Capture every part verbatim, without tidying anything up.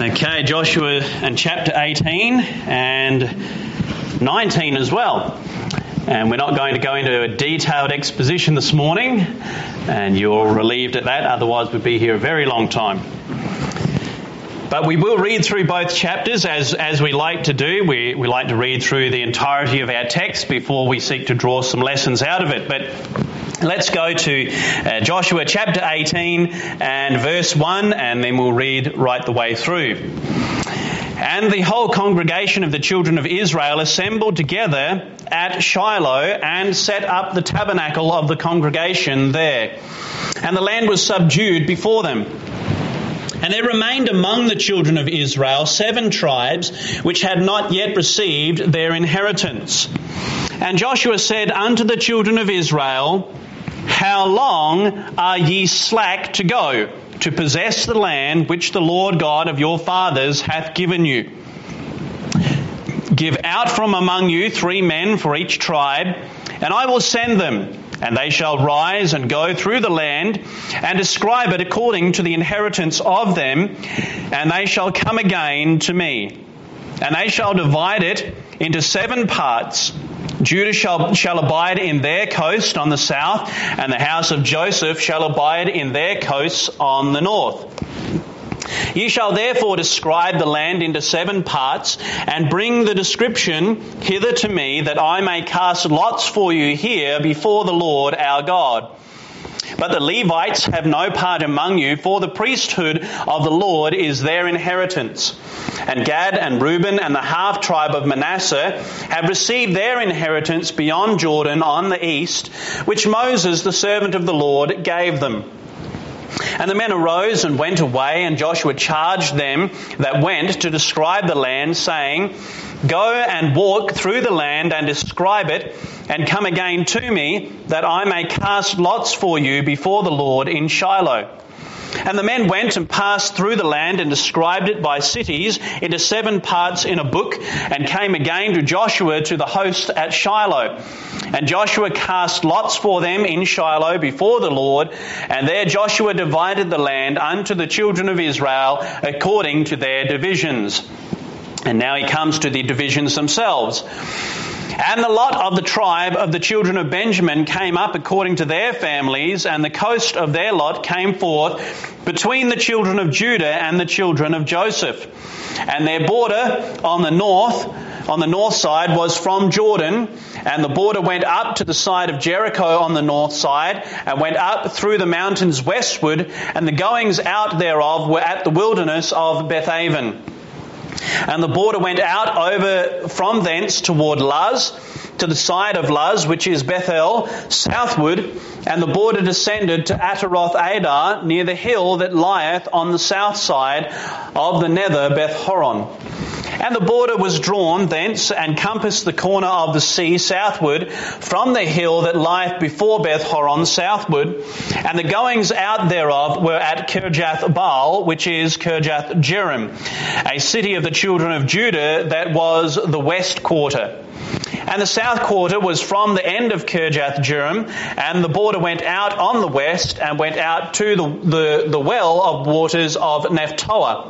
Okay, Joshua and chapter eighteen and nineteen as well. And we're not going to go into a detailed exposition this morning, and you're all relieved at that, otherwise we'd be here a very long time. But we will read through both chapters as as we like to do. We, we like to read through the entirety of our text before we seek to draw some lessons out of it. But let's go to uh, Joshua chapter eighteen and verse one, and then we'll read right the way through. And the whole congregation of the children of Israel assembled together at Shiloh and set up the tabernacle of the congregation there. And the land was subdued before them. And there remained among the children of Israel seven tribes which had not yet received their inheritance. And Joshua said unto the children of Israel, How long are ye slack to go, to possess the land which the Lord God of your fathers hath given you? Give out from among you three men for each tribe, and I will send them. And they shall rise and go through the land and describe it according to the inheritance of them, and they shall come again to me. And they shall divide it into seven parts. Judah shall, shall abide in their coast on the south, and the house of Joseph shall abide in their coasts on the north. Ye shall therefore describe the land into seven parts, and bring the description hither to me, that I may cast lots for you here before the Lord our God. But the Levites have no part among you, for the priesthood of the Lord is their inheritance. And Gad and Reuben and the half tribe of Manasseh have received their inheritance beyond Jordan on the east, which Moses the servant of the Lord gave them. And the men arose and went away, and Joshua charged them that went to describe the land, saying, Go and walk through the land and describe it, and come again to me, that I may cast lots for you before the Lord in Shiloh. And the men went and passed through the land and described it by cities into seven parts in a book, and came again to Joshua to the host at Shiloh. And Joshua cast lots for them in Shiloh before the Lord, and there Joshua divided the land unto the children of Israel according to their divisions. And now he comes to the divisions themselves. And the lot of the tribe of the children of Benjamin came up according to their families, and the coast of their lot came forth between the children of Judah and the children of Joseph. And their border on the north, on the north side, was from Jordan, and the border went up to the side of Jericho on the north side, and went up through the mountains westward, and the goings out thereof were at the wilderness of Bethaven. And the border went out over from thence toward Luz, to the side of Luz, which is Bethel, southward, and the border descended to Ataroth Adar, near the hill that lieth on the south side of the nether Beth Horon. And the border was drawn thence, and compassed the corner of the sea southward, from the hill that lieth before Beth Horon southward, and the goings out thereof were at Kirjath Baal, which is Kirjath Jearim, a city of the children of Judah that was the west quarter. And the south quarter was from the end of Kirjath Jearim, and the border went out on the west, and went out to the, the, the well of waters of Nephtoah.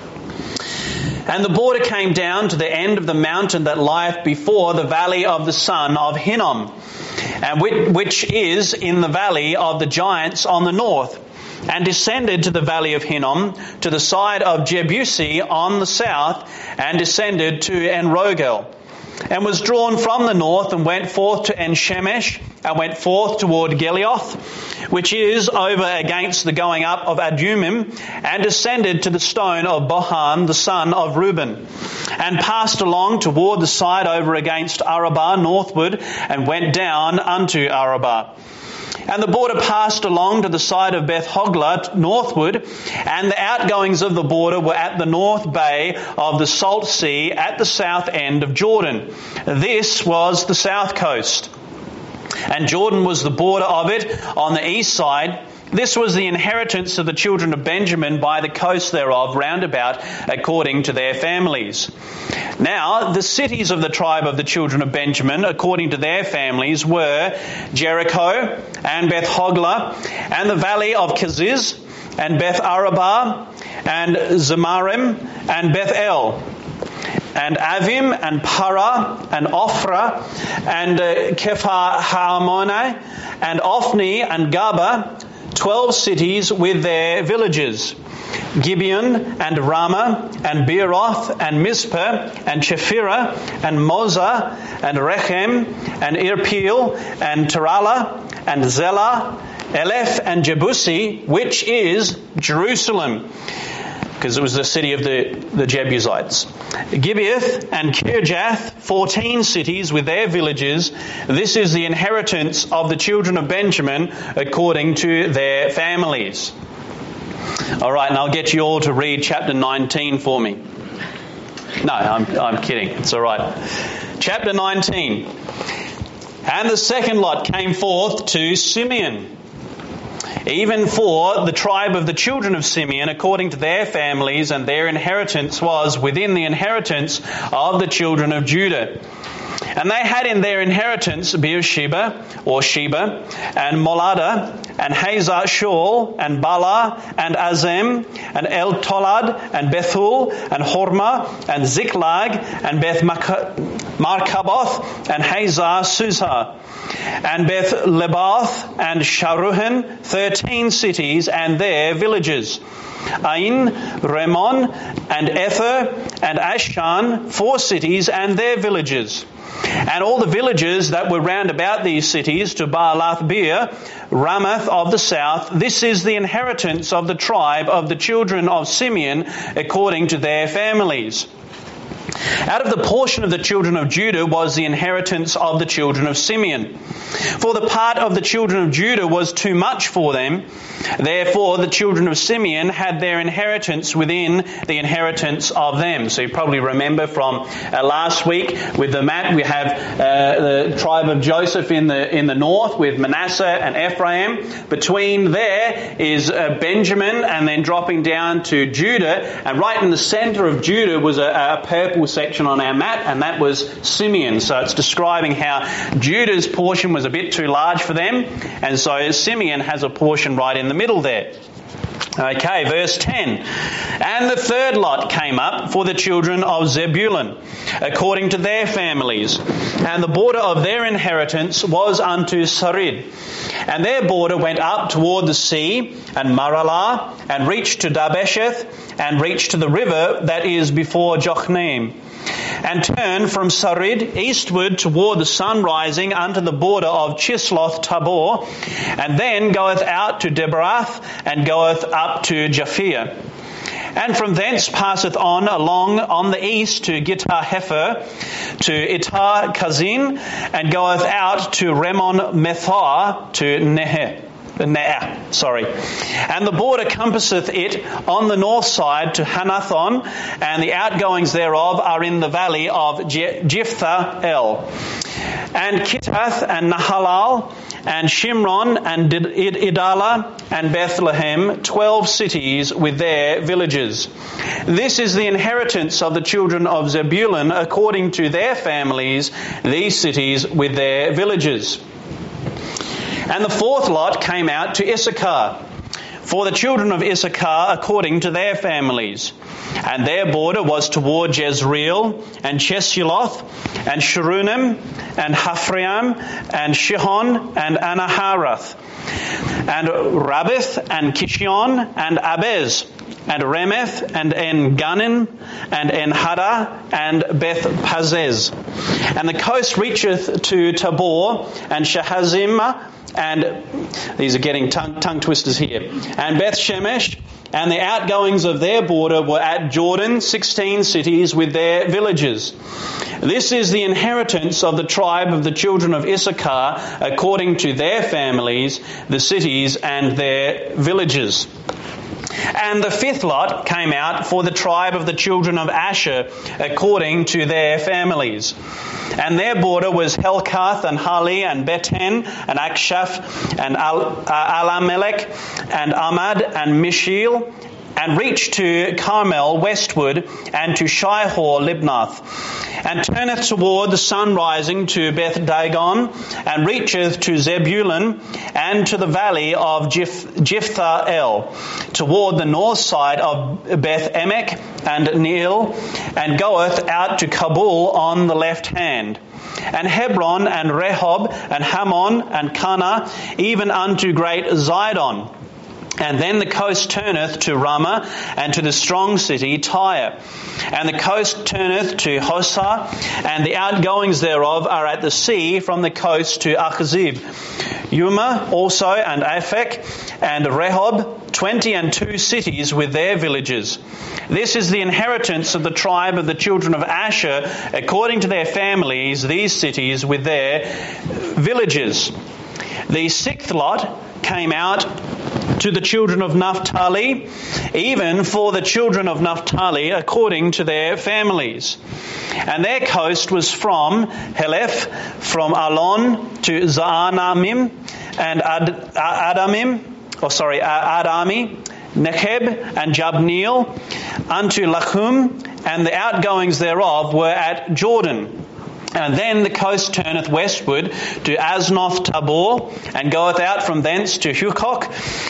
And the border came down to the end of the mountain that lieth before the valley of the son of Hinnom, and which is in the valley of the giants on the north, and descended to the valley of Hinnom, to the side of Jebusi on the south, and descended to En-Rogel, and was drawn from the north, and went forth to En-Shemesh, and went forth toward Gelioth, which is over against the going up of Adumim, and descended to the stone of Bohan, the son of Reuben, and passed along toward the side over against Arabah northward, and went down unto Arabah. And the border passed along to the side of Beth Hogla northward, and the outgoings of the border were at the north bay of the Salt Sea at the south end of Jordan. This was the south coast. And Jordan was the border of it on the east side. This was the inheritance of the children of Benjamin by the coast thereof round about, according to their families. Now, the cities of the tribe of the children of Benjamin, according to their families, were Jericho and Beth Hogla and the valley of Keziz and Beth Arabah, and Zemarim, and Beth El, and Avim, and Para, and Ophrah, and uh, Kephar-Hamonai, and Ophni, and Gaba, twelve cities with their villages. Gibeon, and Ramah, and Beeroth, and Mizpah, and Chephirah, and Moza, and Rechem, and Irpeel, and Terala, and Zelah, Eleph, and Jebusi, which is Jerusalem, because it was the city of the, the Jebusites. Gibeath and Kirjath, fourteen cities with their villages. This is the inheritance of the children of Benjamin according to their families. All right, and I'll get you all to read chapter nineteen for me. No, I'm, I'm kidding. It's all right. Chapter nineteen. And the second lot came forth to Simeon, even for the tribe of the children of Simeon, according to their families, and their inheritance was within the inheritance of the children of Judah. And they had in their inheritance Beersheba, or Sheba, and Molada, and Hazar Shaul, and Bala, and Azem, and El Tolad, and Bethul, and Hormah, and Ziklag, and Beth Markaboth, and Hazar Susah, and Beth Lebaoth, and Sharuhen, thirteen cities and their villages. Ain, Ramon, and Ether, and Ashan, four cities and their villages. And all the villages that were round about these cities, to Baalath-beer, Ramath of the south. This is the inheritance of the tribe of the children of Simeon according to their families. Out of the portion of the children of Judah was the inheritance of the children of Simeon. For the part of the children of Judah was too much for them. Therefore, the children of Simeon had their inheritance within the inheritance of them. So you probably remember from uh, last week with the map, we have uh, the tribe of Joseph in the in the north with Manasseh and Ephraim. Between there is uh, Benjamin, and then dropping down to Judah. And right in the center of Judah was a, a purple section on our map, and that was Simeon. So it's describing how Judah's portion was a bit too large for them, and so Simeon has a portion right in the middle there. Okay, verse ten. And the third lot came up for the children of Zebulun, according to their families. And the border of their inheritance was unto Sarid. And their border went up toward the sea, and Maralah, and reached to Dabesheth, and reached to the river that is before Jochneim, and turned from Sarid eastward toward the sun rising unto the border of Chisloth Tabor, and then goeth out to Debrath, and goeth up to Japhia. And from thence passeth on along on the east to Gittah Hefer, to Itar Kazin, and goeth out to Remon Methar, to Neher. Ne'ah, sorry. And the border compasseth it on the north side to Hanathon, and the outgoings thereof are in the valley of Jephthah El. And Kittath, and Nahalal, and Shimron, and Idala, and Bethlehem, twelve cities with their villages. This is the inheritance of the children of Zebulun according to their families, these cities with their villages. And the fourth lot came out to Issachar, for the children of Issachar according to their families. And their border was toward Jezreel, and Chesuloth, and Sharunim, and Haphraim, and Shihon, and Anaharath, and Rabbith, and Kishion, and Abez, and Remeth, and En-Ganim, and En-Haddah, and Beth-Pazez. And the coast reacheth to Tabor, and Shahazimah, and these are getting tongue, tongue twisters here, and Beth Shemesh, and the outgoings of their border were at Jordan, sixteen cities with their villages. This is the inheritance of the tribe of the children of Issachar according to their families, the cities and their villages. And the fifth lot came out for the tribe of the children of Asher according to their families. And their border was Helkath, and Hali, and Beten, and Akshaph, and Al- uh, Alamelech, and Amad, and Mishiel, and reach to Carmel westward, and to Shihor Libnath, and turneth toward the sun rising to Beth Dagon, and reacheth to Zebulun, and to the valley of Jiph- Jephthah El, toward the north side of Beth Emek and Neill, and goeth out to Kabul on the left hand, and Hebron, and Rehob, and Hammon, and Cana, even unto great Zidon. And then the coast turneth to Ramah, and to the strong city Tyre. And the coast turneth to Hosah, and the outgoings thereof are at the sea from the coast to Achzib. Yuma also, and Aphek, and Rehob, twenty and two cities with their villages. This is the inheritance of the tribe of the children of Asher, according to their families, these cities with their villages. The sixth lot came out to the children of Naphtali, even for the children of Naphtali according to their families. And their coast was from Heleph, from Alon to Zaanamim, and Ad- Adamim, or sorry, Adami, Necheb, and Jabneel, unto Lachum, and the outgoings thereof were at Jordan. And then the coast turneth westward to Aznoth Tabor, and goeth out from thence to Hukok,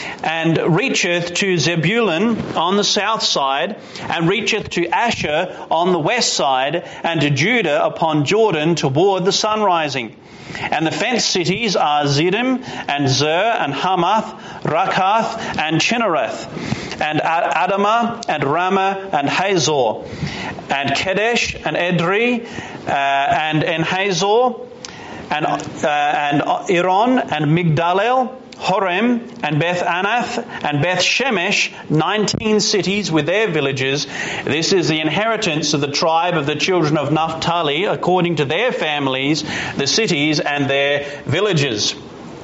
and reacheth to Zebulun on the south side, and reacheth to Asher on the west side, and to Judah upon Jordan toward the sun rising. And the fenced cities are Zidim, and Zer, and Hamath, Rakath, and Chinnereth, and Adamah, and Ramah, and Hazor, and Kedesh, and Edrei, uh, and Enhazor, and uh, and Iron, and Migdalel, Horem, and Beth Anath, and Beth Shemesh, nineteen cities with their villages. This is the inheritance of the tribe of the children of Naphtali, according to their families, the cities and their villages.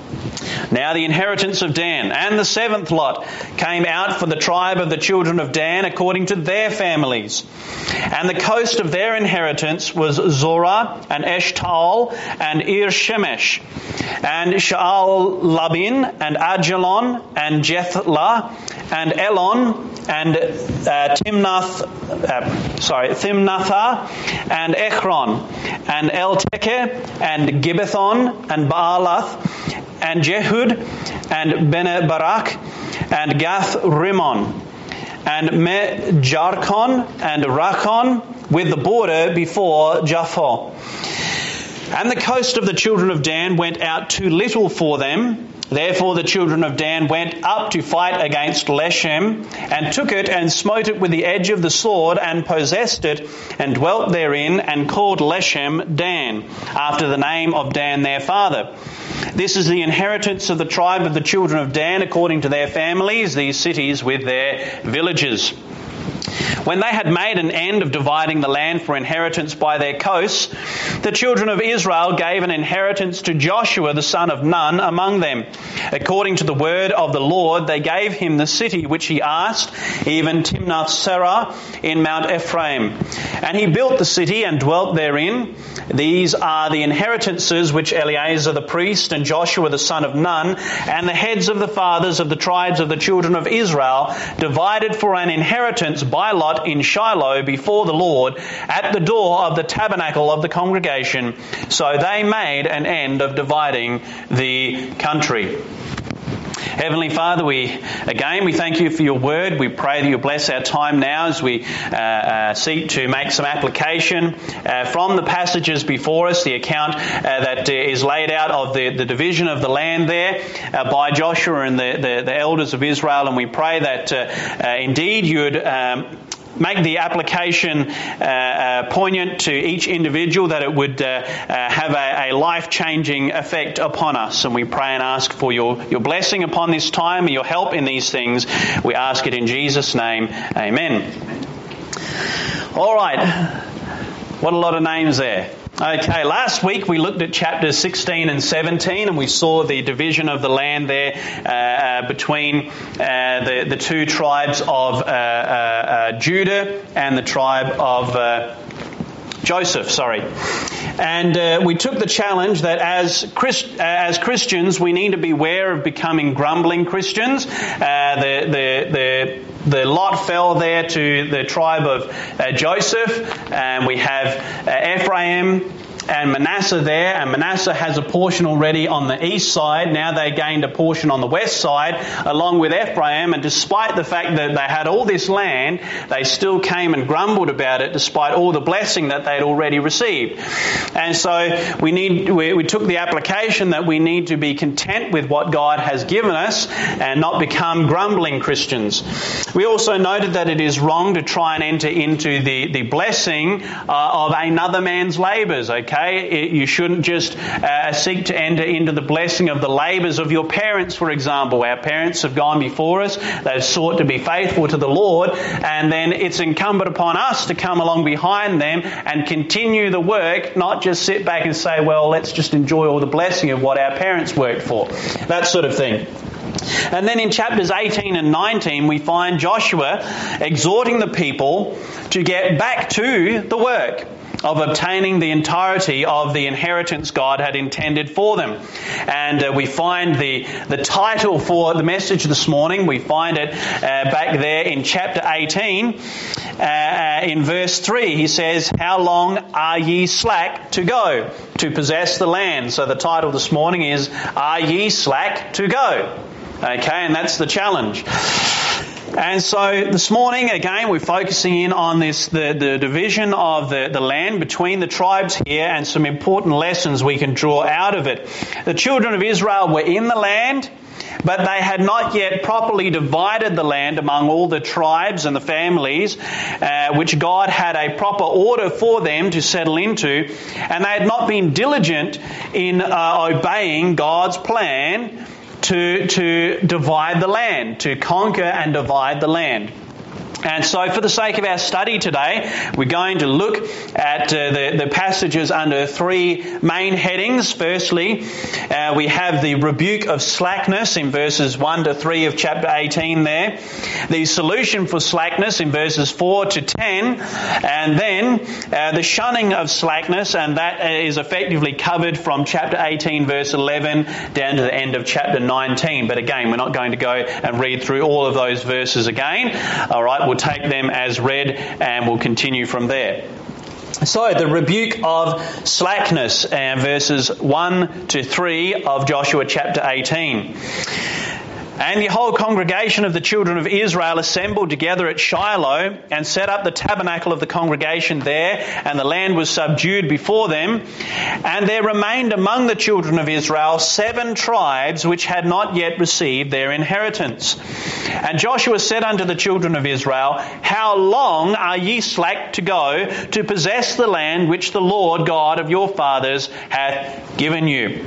Now the inheritance of Dan. And the seventh lot came out for the tribe of the children of Dan according to their families. And the coast of their inheritance was Zorah, and Eshtaol, and Ir Shemesh, and Sha'al Labin, and Ajalon, and Jethlah, and Elon, and uh, Timnath, uh, sorry, Thimnathah, and Ekron, and Eltekeh, and Gibbethon, and Baalath, and Jehud, and Bene Barak, and Gath Rimmon, and Me Jarkon, and Rakon, with the border before Japhah. And the coast of the children of Dan went out too little for them. Therefore the children of Dan went up to fight against Leshem, and took it, and smote it with the edge of the sword, and possessed it, and dwelt therein, and called Leshem Dan, after the name of Dan their father. This is the inheritance of the tribe of the children of Dan according to their families, these cities with their villages. When they had made an end of dividing the land for inheritance by their coasts, the children of Israel gave an inheritance to Joshua the son of Nun among them. According to the word of the Lord, they gave him the city which he asked, even Timnath-serah in Mount Ephraim. And he built the city and dwelt therein. These are the inheritances which Eleazar the priest and Joshua the son of Nun and the heads of the fathers of the tribes of the children of Israel divided for an inheritance by lot in Shiloh before the Lord at the door of the tabernacle of the congregation. So they made an end of dividing the country. Heavenly Father, we again we thank you for your word. We pray that you bless our time now as we uh, uh, seek to make some application uh, from the passages before us, the account uh, that is laid out of the, the division of the land there uh, by Joshua and the, the, the elders of Israel. And we pray that uh, uh, indeed you would um, make the application uh, uh, poignant to each individual, that it would uh, uh, have a, a life-changing effect upon us. And we pray and ask for your, your blessing upon this time and your help in these things. We ask it in Jesus' name. Amen. All right. What a lot of names there. Okay, last week we looked at chapters sixteen and seventeen, and we saw the division of the land there uh, uh, between uh, the, the two tribes of uh, uh, uh, Judah and the tribe of uh, Joseph, sorry. And uh, we took the challenge that as Christ, uh, as Christians, we need to beware of becoming grumbling Christians. Uh, the, the, the, the lot fell there to the tribe of uh, Joseph, and we have uh, Ephraim and Manasseh there, and Manasseh has a portion already on the east side. Now they gained a portion on the west side along with Ephraim, and despite the fact that they had all this land, they still came and grumbled about it despite all the blessing that they'd already received. And so we need we, we took the application that we need to be content with what God has given us and not become grumbling Christians. We also noted that it is wrong to try and enter into the, the blessing uh, of another man's labours, okay? Okay, you shouldn't just uh, seek to enter into the blessing of the labours of your parents, for example. Our parents have gone before us. They've sought to be faithful to the Lord, and then it's incumbent upon us to come along behind them and continue the work, not just sit back and say, well, let's just enjoy all the blessing of what our parents worked for. That sort of thing. And then in chapters eighteen and nineteen, we find Joshua exhorting the people to get back to the work of obtaining the entirety of the inheritance God had intended for them. And uh, we find the, the title for the message this morning, we find it uh, back there in chapter eighteen, uh, uh, in verse three. He says, "How long are ye slack to go, to possess the land?" So the title this morning is, "Are ye slack to go?" Okay, and that's the challenge. And so this morning, again, we're focusing in on this, the, the division of the, the land between the tribes here and some important lessons we can draw out of it. The children of Israel were in the land, but they had not yet properly divided the land among all the tribes and the families, uh, which God had a proper order for them to settle into, and they had not been diligent in uh, obeying God's plan to to divide the land, to conquer and divide the land. And so for the sake of our study today, we're going to look at uh, the, the passages under three main headings. Firstly, uh, we have the rebuke of slackness in verses one to three of chapter eighteen there. The solution for slackness in verses four to ten. And then uh, the shunning of slackness, and that is effectively covered from chapter eighteen verse eleven down to the end of chapter nineteen. But again, we're not going to go and read through all of those verses again. All right, we'll take them as read and we'll continue from there. So, the rebuke of slackness, uh, verses one to three of Joshua chapter eighteen. "And the whole congregation of the children of Israel assembled together at Shiloh and set up the tabernacle of the congregation there, and the land was subdued before them. And there remained among the children of Israel seven tribes which had not yet received their inheritance. And Joshua said unto the children of Israel, How long are ye slack to go to possess the land which the Lord God of your fathers hath given you?"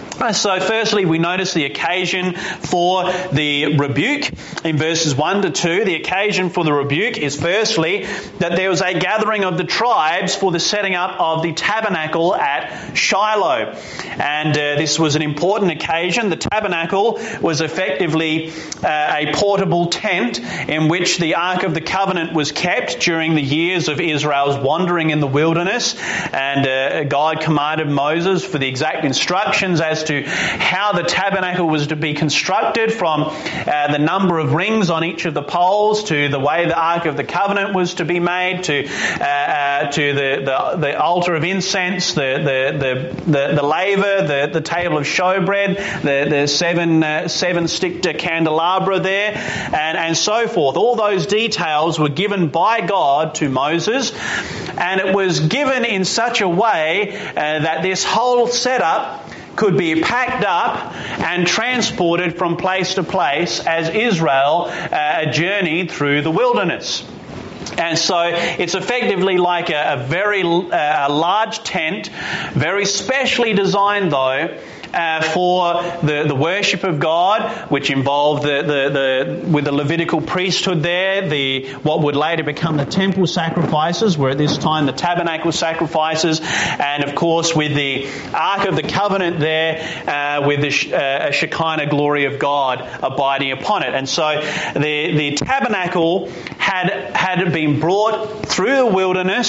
So firstly, we notice the occasion for the rebuke in verses one to two. The occasion for the rebuke is firstly that there was a gathering of the tribes for the setting up of the tabernacle at Shiloh. And uh, this was an important occasion. The tabernacle was effectively uh, a portable tent in which the Ark of the Covenant was kept during the years of Israel's wandering in the wilderness. And uh, God commanded Moses for the exact instructions as to to how the tabernacle was to be constructed, from uh, the number of rings on each of the poles to the way the Ark of the Covenant was to be made, to uh, uh, to the, the the altar of incense, the the the the, the laver, the, the table of showbread, the the seven uh, seven stick candelabra there, and and so forth. All those details were given by God to Moses, and it was given in such a way uh, that this whole setup could be packed up and transported from place to place as Israel uh, journeyed through the wilderness. And so it's effectively like a, a very uh, a large tent, very specially designed though, Uh, for the, the worship of God, which involved the, the, the with the Levitical priesthood there, the what would later become the temple sacrifices, were at this time the tabernacle sacrifices, and of course with the Ark of the Covenant there, uh, with the uh, Shekinah glory of God abiding upon it. And so the the tabernacle had had been brought through the wilderness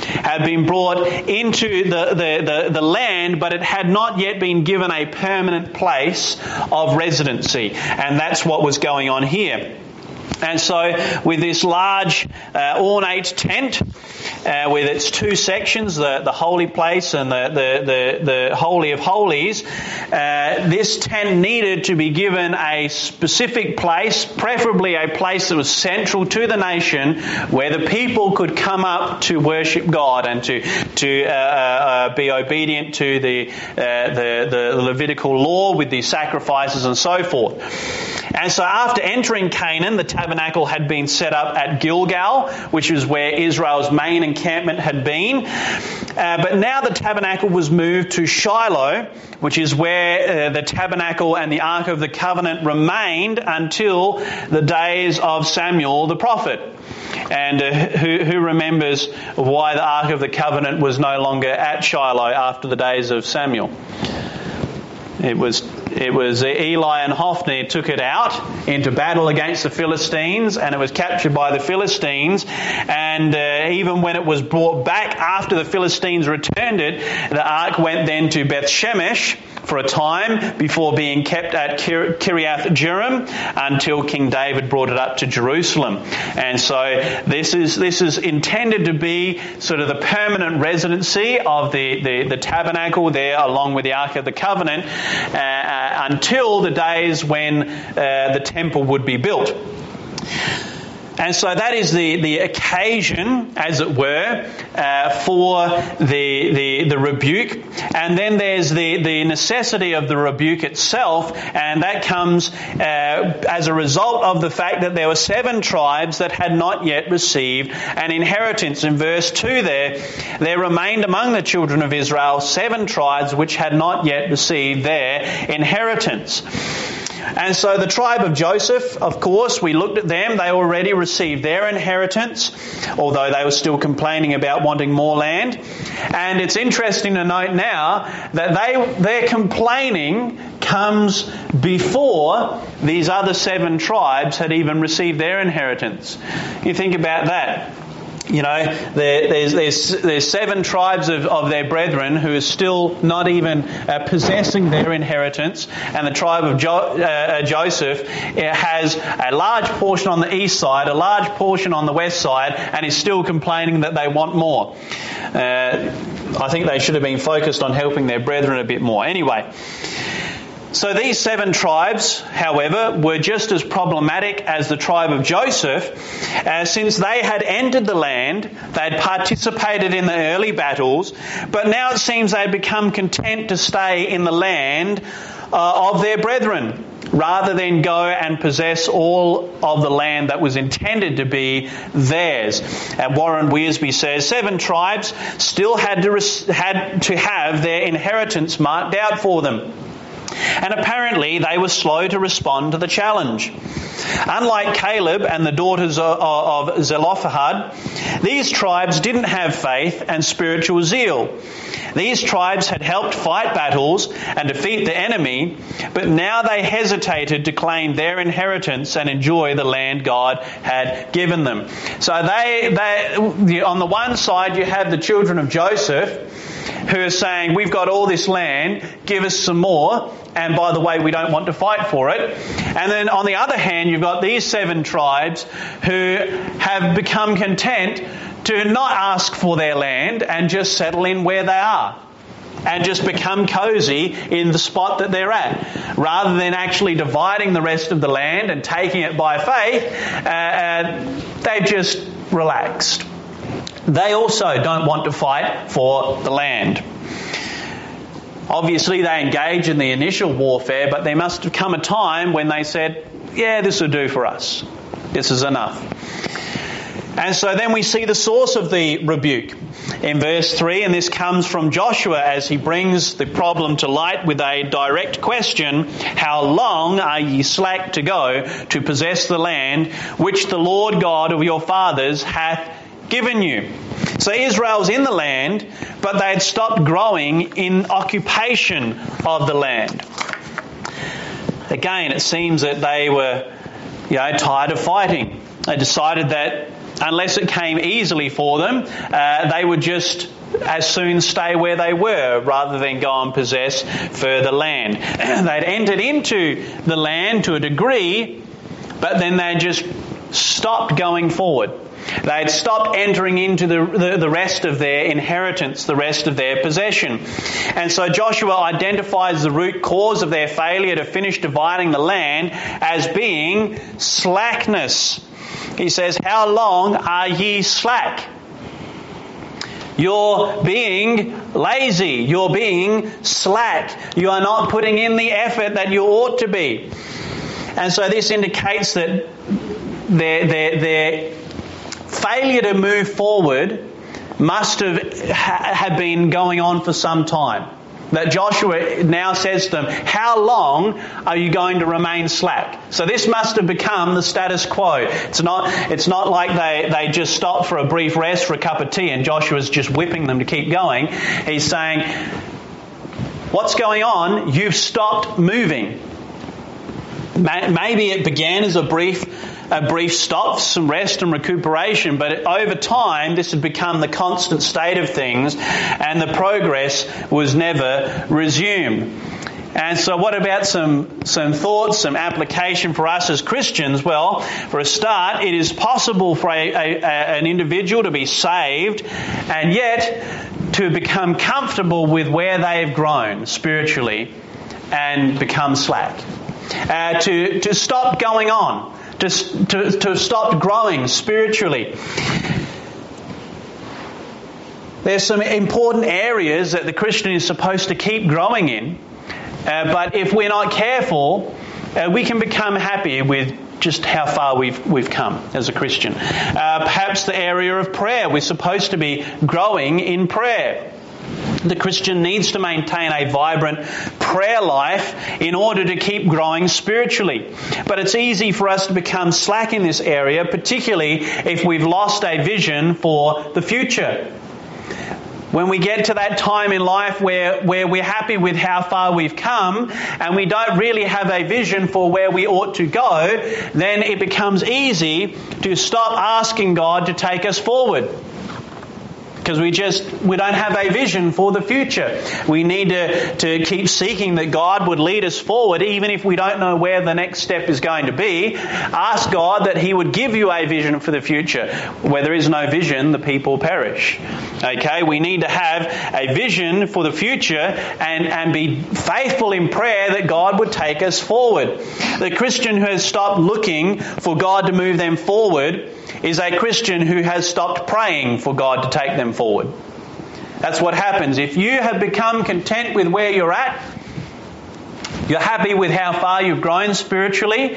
had been brought into the, the, the, the land, but it had not yet been given a permanent place of residency. And that's what was going on here. And so with this large uh, ornate tent uh, with its two sections, the, the holy place and the, the, the, the Holy of Holies, uh, this tent needed to be given a specific place, preferably a place that was central to the nation where the people could come up to worship God and to, to uh, uh, be obedient to the, uh, the, the Levitical law with the sacrifices and so forth. And so after entering Canaan, the tabernacle had been set up at Gilgal, which was where Israel's main encampment had been. Uh, but now the tabernacle was moved to Shiloh, which is where uh, the tabernacle and the Ark of the Covenant remained until the days of Samuel the prophet. And uh, who, who remembers why the Ark of the Covenant was no longer at Shiloh after the days of Samuel? It was it was Eli and Hophni took it out into battle against the Philistines, and it was captured by the Philistines. And uh, even when it was brought back after the Philistines returned it, the ark went then to Beth Shemesh for a time before being kept at Kir- Kiriath Jearim until King David brought it up to Jerusalem. And so this is this is intended to be sort of the permanent residency of the, the, the tabernacle there, along with the Ark of the Covenant, uh, uh, until the days when uh, the temple would be built. And so that is the, the occasion, as it were, uh, for the, the the rebuke. And then there's the, the necessity of the rebuke itself, and that comes uh, as a result of the fact that there were seven tribes that had not yet received an inheritance. In verse two there, there remained among the children of Israel seven tribes which had not yet received their inheritance. And so the tribe of Joseph, of course, we looked at them. They already received their inheritance, although they were still complaining about wanting more land. And it's interesting to note now that they their complaining comes before these other seven tribes had even received their inheritance. You think about that. You know, there, there's, there's there's seven tribes of, of their brethren who are still not even uh, possessing their inheritance, and the tribe of jo- uh, Joseph has a large portion on the east side, a large portion on the west side, and is still complaining that they want more. Uh, I think they should have been focused on helping their brethren a bit more. Anyway. So these seven tribes, however, were just as problematic as the tribe of Joseph, uh, since they had entered the land, they had participated in the early battles, but now it seems they had become content to stay in the land uh, of their brethren, rather than go and possess all of the land that was intended to be theirs. And Warren Wiersbe says, seven tribes still had to, res- had to have their inheritance marked out for them. And apparently they were slow to respond to the challenge. Unlike Caleb and the daughters of Zelophehad, these tribes didn't have faith and spiritual zeal. These tribes had helped fight battles and defeat the enemy, but now they hesitated to claim their inheritance and enjoy the land God had given them. So they, they, on the one side you have the children of Joseph, who are saying, we've got all this land, give us some more, and by the way, we don't want to fight for it. And then on the other hand, you've got these seven tribes who have become content to not ask for their land and just settle in where they are and just become cozy in the spot that they're at, rather than actually dividing the rest of the land and taking it by faith. Uh, uh, they've just relaxed. They also don't want to fight for the land. Obviously, they engage in the initial warfare, but there must have come a time when they said, yeah, this will do for us. This is enough. And so then we see the source of the rebuke in verse three, and this comes from Joshua as he brings the problem to light with a direct question: how long are ye slack to go to possess the land which the Lord God of your fathers hath given you? So Israel's in the land, but they had stopped growing in occupation of the land. Again, it seems that they were, you know, tired of fighting. They decided that unless it came easily for them, uh, they would just as soon stay where they were rather than go and possess further land. They'd entered into the land to a degree, but then they just stopped going forward. They'd stopped entering into the, the, the rest of their inheritance, the rest of their possession. And so Joshua identifies the root cause of their failure to finish dividing the land as being slackness. He says, "How long are ye slack? You're being lazy. You're being slack. You are not putting in the effort that you ought to be." And so this indicates that their, their, their failure to move forward must have, ha, have been going on for some time. That Joshua now says to them, "How long are you going to remain slack?" So this must have become the status quo. It's not, it's not like they, they just stopped for a brief rest for a cup of tea and Joshua's just whipping them to keep going. He's saying, what's going on? You've stopped moving. Maybe it began as a brief a brief stop, some rest and recuperation, but over time this had become the constant state of things and the progress was never resumed. And so what about some, some thoughts, some application for us as Christians? Well, for a start, it is possible for a, a, a, an individual to be saved and yet to become comfortable with where they have grown spiritually and become slack. Uh, to, to stop going on. To, to, to stop growing spiritually. There's some important areas that the Christian is supposed to keep growing in, uh, but if we're not careful, uh, we can become happy with just how far we've we've come as a Christian. Uh, perhaps the area of prayer. We're supposed to be growing in prayer. The Christian needs to maintain a vibrant prayer life in order to keep growing spiritually. But it's easy for us to become slack in this area, particularly if we've lost a vision for the future. When we get to that time in life where, where we're happy with how far we've come and we don't really have a vision for where we ought to go, then it becomes easy to stop asking God to take us forward. Because we just, we don't have a vision for the future. We need to, to keep seeking that God would lead us forward, even if we don't know where the next step is going to be. Ask God that He would give you a vision for the future. Where there is no vision, the people perish. Okay, we need to have a vision for the future and, and be faithful in prayer that God would take us forward. The Christian who has stopped looking for God to move them forward is a Christian who has stopped praying for God to take them forward. That's what happens. If you have become content with where you're at, you're happy with how far you've grown spiritually,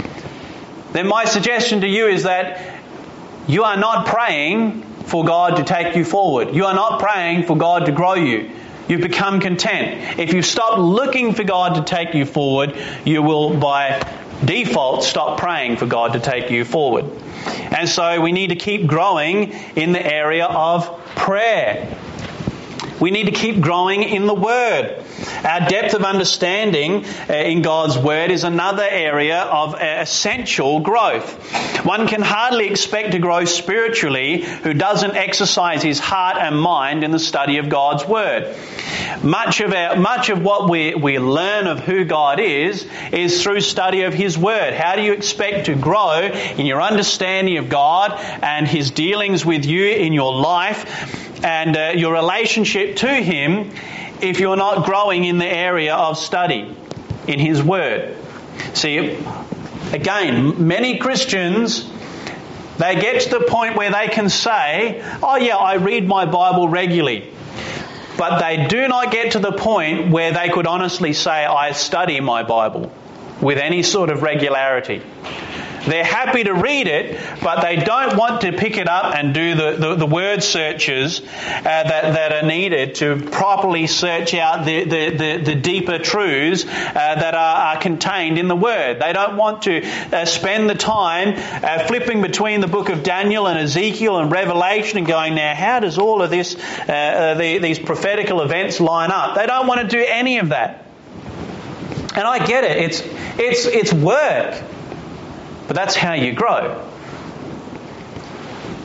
then my suggestion to you is that you are not praying for God to take you forward. You are not praying for God to grow you. You've become content. If you stop looking for God to take you forward, you will by default stop praying for God to take you forward. And so we need to keep growing in the area of prayer. We need to keep growing in the Word. Our depth of understanding in God's Word is another area of essential growth. One can hardly expect to grow spiritually who doesn't exercise his heart and mind in the study of God's Word. Much of our, much of what we, we learn of who God is, is through study of His Word. How do you expect to grow in your understanding of God and His dealings with you in your life and uh, your relationship to Him if you're not growing in the area of study in His Word? See, again, many Christians, they get to the point where they can say, oh yeah, I read my Bible regularly. But they do not get to the point where they could honestly say, I study my Bible with any sort of regularity. They're happy to read it, but they don't want to pick it up and do the, the, the word searches uh, that, that are needed to properly search out the, the, the, the deeper truths uh, that are, are contained in the Word. They don't want to uh, spend the time uh, flipping between the book of Daniel and Ezekiel and Revelation and going, now how does all of this, uh, uh, the, these prophetical events line up? They don't want to do any of that. And I get it. It's, it's, it's work. But that's how you grow.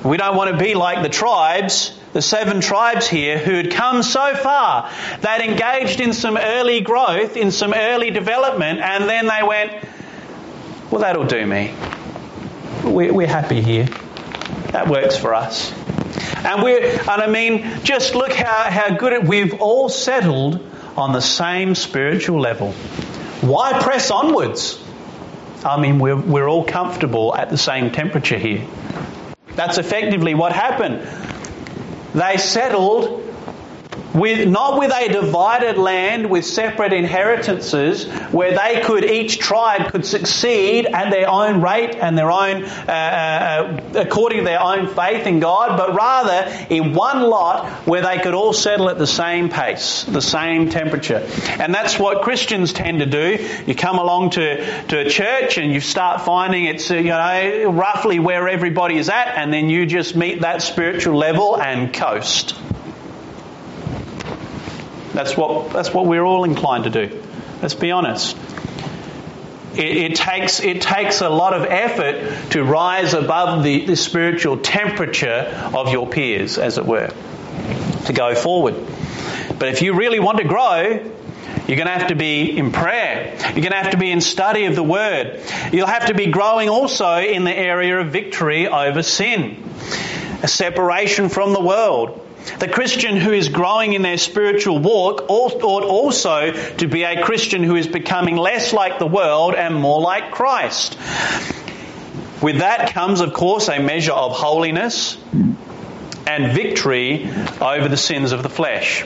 We don't want to be like the tribes, the seven tribes here, who had come so far. They'd engaged in some early growth, in some early development, and then they went, well, that'll do me. We're happy here. That works for us. And we're, and I mean, just look how, how good it, we've all settled on the same spiritual level. Why press onwards? I mean, we're, we're all comfortable at the same temperature here. That's effectively what happened. They settled with, not with a divided land with separate inheritances where they could, each tribe could succeed at their own rate and their own, uh, uh, according to their own faith in God, but rather in one lot where they could all settle at the same pace, the same temperature. And that's what Christians tend to do. You come along to, to a church and you start finding it's, you know, roughly where everybody is at, and then you just meet that spiritual level and coast. That's what that's what we're all inclined to do. Let's be honest. It, it takes it takes a lot of effort to rise above the, the spiritual temperature of your peers, as it were, to go forward. But if you really want to grow, you're going to have to be in prayer. You're going to have to be in study of the Word. You'll have to be growing also in the area of victory over sin, a separation from the world. The Christian who is growing in their spiritual walk ought also to be a Christian who is becoming less like the world and more like Christ. With that comes, of course, a measure of holiness and victory over the sins of the flesh.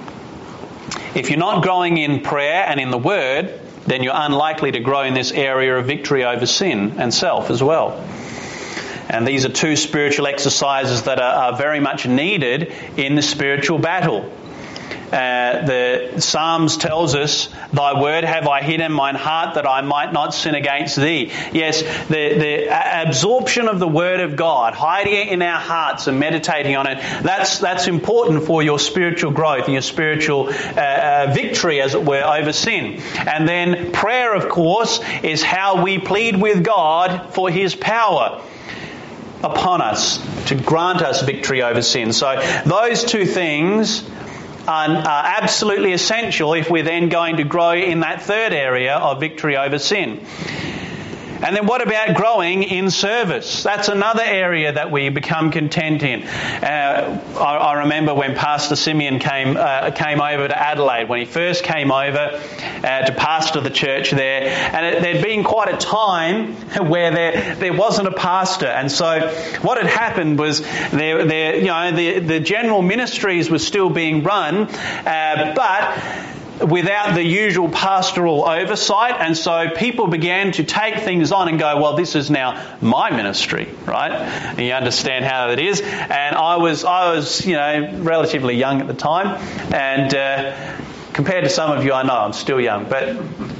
If you're not growing in prayer and in the Word, then you're unlikely to grow in this area of victory over sin and self as well. And these are two spiritual exercises that are, are very much needed in the spiritual battle. Uh, the Psalms tells us, "Thy word have I hid in mine heart that I might not sin against thee." Yes, the, the absorption of the Word of God, hiding it in our hearts and meditating on it, that's that's important for your spiritual growth and your spiritual uh, uh, victory, as it were, over sin. And then prayer, of course, is how we plead with God for His power upon us to grant us victory over sin. So those two things are, are absolutely essential if we're then going to grow in that third area of victory over sin. And then what about growing in service? That's another area that we become content in. Uh, I, I remember when Pastor Simeon came uh, came over to Adelaide, when he first came over uh, to pastor the church there, and it, there'd been quite a time where there there wasn't a pastor, and so what had happened was there there you know the the general ministries were still being run, uh, but without the usual pastoral oversight, and so people began to take things on and go, well, this is now my ministry, right? And you understand how it is. And I was, I was, you know, relatively young at the time, and uh, compared to some of you, I know I'm still young, but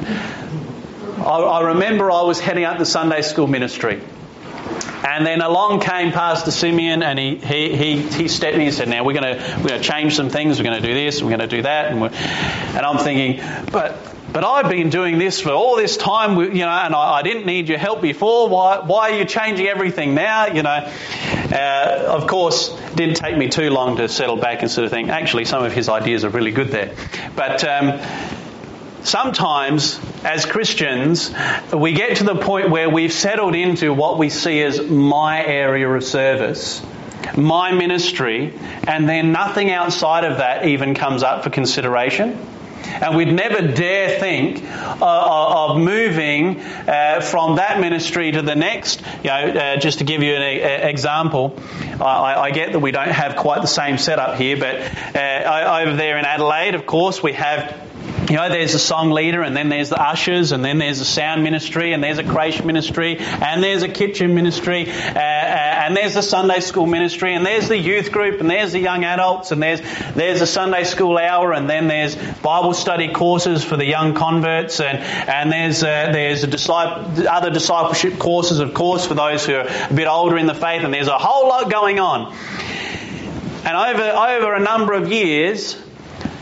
I, I remember I was heading up the Sunday school ministry. And then along came Pastor Simeon, and he he he, he stepped in and said, "Now we're going to we're going to change some things. We're going to do this. We're going to do that." And, we're, and I'm thinking, but but I've been doing this for all this time, you know, and I, I didn't need your help before. Why why are you changing everything now? You know, uh, of course, it didn't take me too long to settle back and sort of think, actually, some of his ideas are really good there, but. Um, Sometimes, as Christians, we get to the point where we've settled into what we see as my area of service, my ministry, and then nothing outside of that even comes up for consideration. And we'd never dare think uh, of moving uh, from that ministry to the next. You know, uh, just to give you an a, example, I, I get that we don't have quite the same setup here, but uh, over there in Adelaide, of course, we have. You know, there's a song leader, and then there's the ushers, and then there's a sound ministry, and there's a creche ministry, and there's a kitchen ministry, uh, uh, and there's the Sunday school ministry, and there's the youth group, and there's the young adults, and there's there's a Sunday school hour, and then there's Bible study courses for the young converts, and and there's uh, there's a disciple, other discipleship courses, of course, for those who are a bit older in the faith, and there's a whole lot going on. And over over a number of years,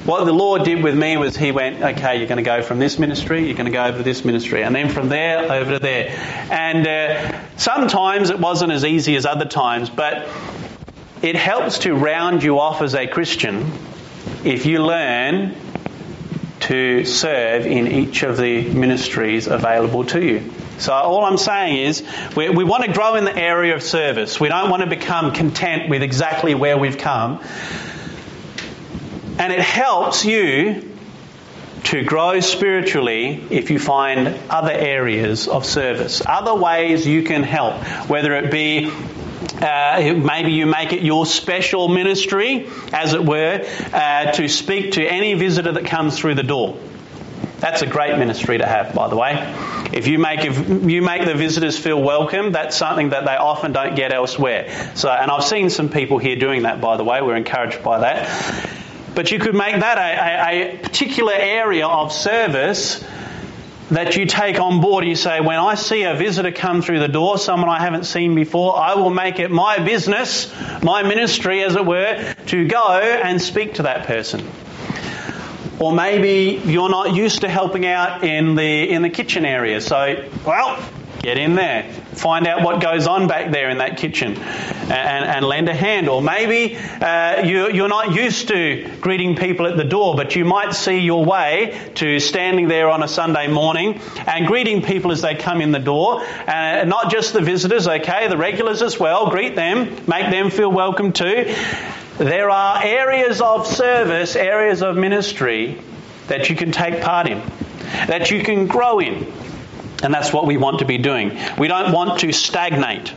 What the Lord did with me was he went, okay, you're going to go from this ministry, you're going to go over to this ministry, and then from there over to there. And uh, sometimes it wasn't as easy as other times, but it helps to round you off as a Christian if you learn to serve in each of the ministries available to you. So all I'm saying is we, we want to grow in the area of service. We don't want to become content with exactly where we've come. And it helps you to grow spiritually if you find other areas of service, other ways you can help, whether it be uh, maybe you make it your special ministry, as it were, uh, to speak to any visitor that comes through the door. That's a great ministry to have, by the way. If you make if you make the visitors feel welcome, that's something that they often don't get elsewhere. So, and I've seen some people here doing that, by the way. We're encouraged by that. But you could make that a, a, a particular area of service that you take on board. You say, when I see a visitor come through the door, someone I haven't seen before, I will make it my business, my ministry, as it were, to go and speak to that person. Or maybe you're not used to helping out in the in the kitchen area. So, well, get in there. Find out what goes on back there in that kitchen and, and lend a hand. Or maybe uh, you, you're not used to greeting people at the door, but you might see your way to standing there on a Sunday morning and greeting people as they come in the door. Uh, not just the visitors, okay, the regulars as well. Greet them, make them feel welcome too. There are areas of service, areas of ministry that you can take part in, that you can grow in. And that's what we want to be doing. We don't want to stagnate.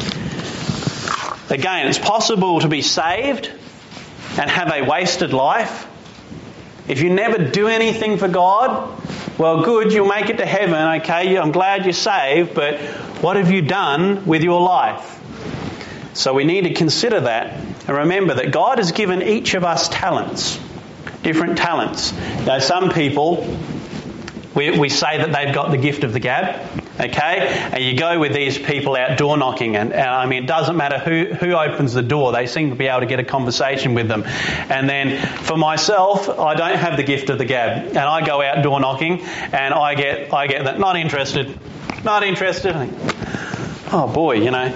Again, it's possible to be saved and have a wasted life. If you never do anything for God, well, good, you'll make it to heaven, okay, I'm glad you're saved, but what have you done with your life? So we need to consider that and remember that God has given each of us talents, different talents. Now, some people, We, we say that they've got the gift of the gab, okay? And you go with these people out door knocking, and, and I mean, it doesn't matter who, who opens the door, they seem to be able to get a conversation with them. And then for myself, I don't have the gift of the gab, and I go out door knocking, and I get I get that, not interested, not interested. I think, oh boy, you know.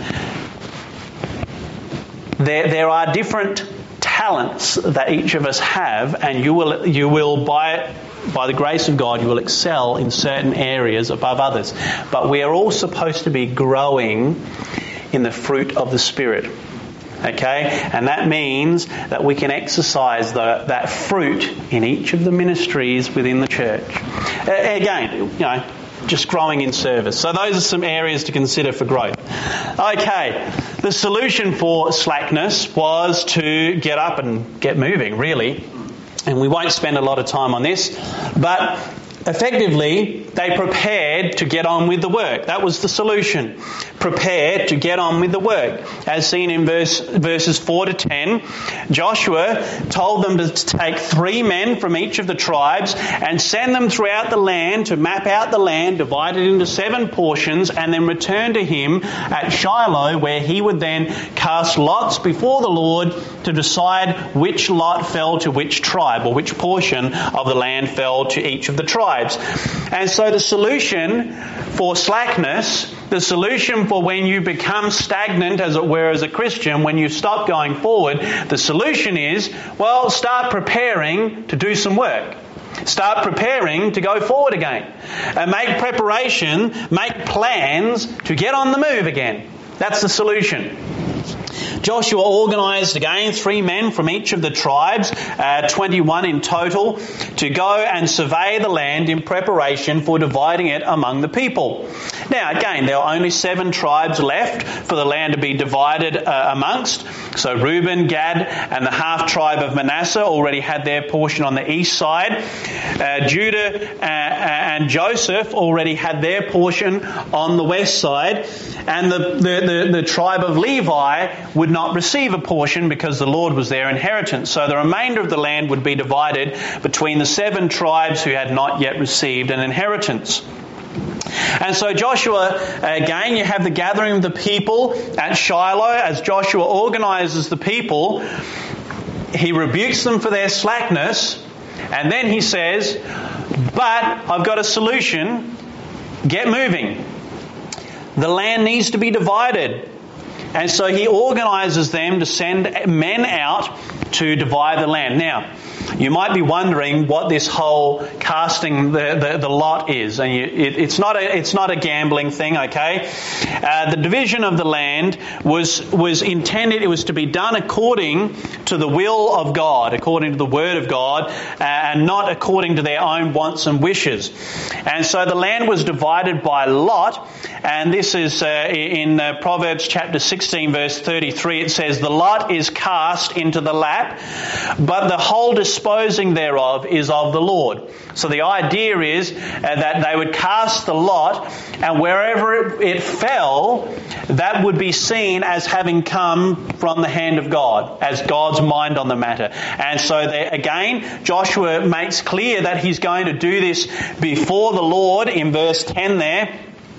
There there are different talents that each of us have, and you will you will by by the grace of God, you will excel in certain areas above others. But we are all supposed to be growing in the fruit of the Spirit. Okay? And that means that we can exercise the, that fruit in each of the ministries within the church. Uh, again, you know, just growing in service. So those are some areas to consider for growth. Okay, the solution for slackness was to get up and get moving, really. And we won't spend a lot of time on this, but effectively they prepared to get on with the work. That was the solution. Prepared to get on with the work. As seen in verse, verses four to ten, Joshua told them to take three men from each of the tribes and send them throughout the land to map out the land, divide it into seven portions, and then return to him at Shiloh, where he would then cast lots before the Lord to decide which lot fell to which tribe, or which portion of the land fell to each of the tribes. And so the solution for slackness, the solution for when you become stagnant, as it were, as a Christian, when you stop going forward, the solution is, well, start preparing to do some work. Start preparing to go forward again. And make preparation, make plans to get on the move again. That's the solution. Joshua organised again three men from each of the tribes, uh, twenty-one in total, to go and survey the land in preparation for dividing it among the people. Now again, there are only seven tribes left for the land to be divided uh, amongst. So Reuben, Gad and the half tribe of Manasseh already had their portion on the east side. Uh, Judah uh, and Joseph already had their portion on the west side. And the, the, the, the tribe of Levi would not receive a portion because the Lord was their inheritance. So the remainder of the land would be divided between the seven tribes who had not yet received an inheritance. And so Joshua, again, you have the gathering of the people at Shiloh. As Joshua organises the people, he rebukes them for their slackness And then he says, but I've got a solution. Get moving. The land needs to be divided. And so he organises them to send men out to divide the land. Now, you might be wondering what this whole casting the, the, the lot is. And you, it, it's not a it's not a gambling thing, okay? Uh, the division of the land was was intended, it was to be done according to the will of God, according to the Word of God, uh, and not according to their own wants and wishes. And so the land was divided by lot, and this is uh, in uh, Proverbs chapter sixteen, verse thirty-three. It says, "The lot is cast into the lap, but the whole disposing thereof is of the Lord." So the idea is uh, that they would cast the lot, and wherever it, it fell, that would be seen as having come from the hand of God, as God's mind on the matter. And so there, again, Joshua makes clear that he's going to do this before the Lord in verse ten there.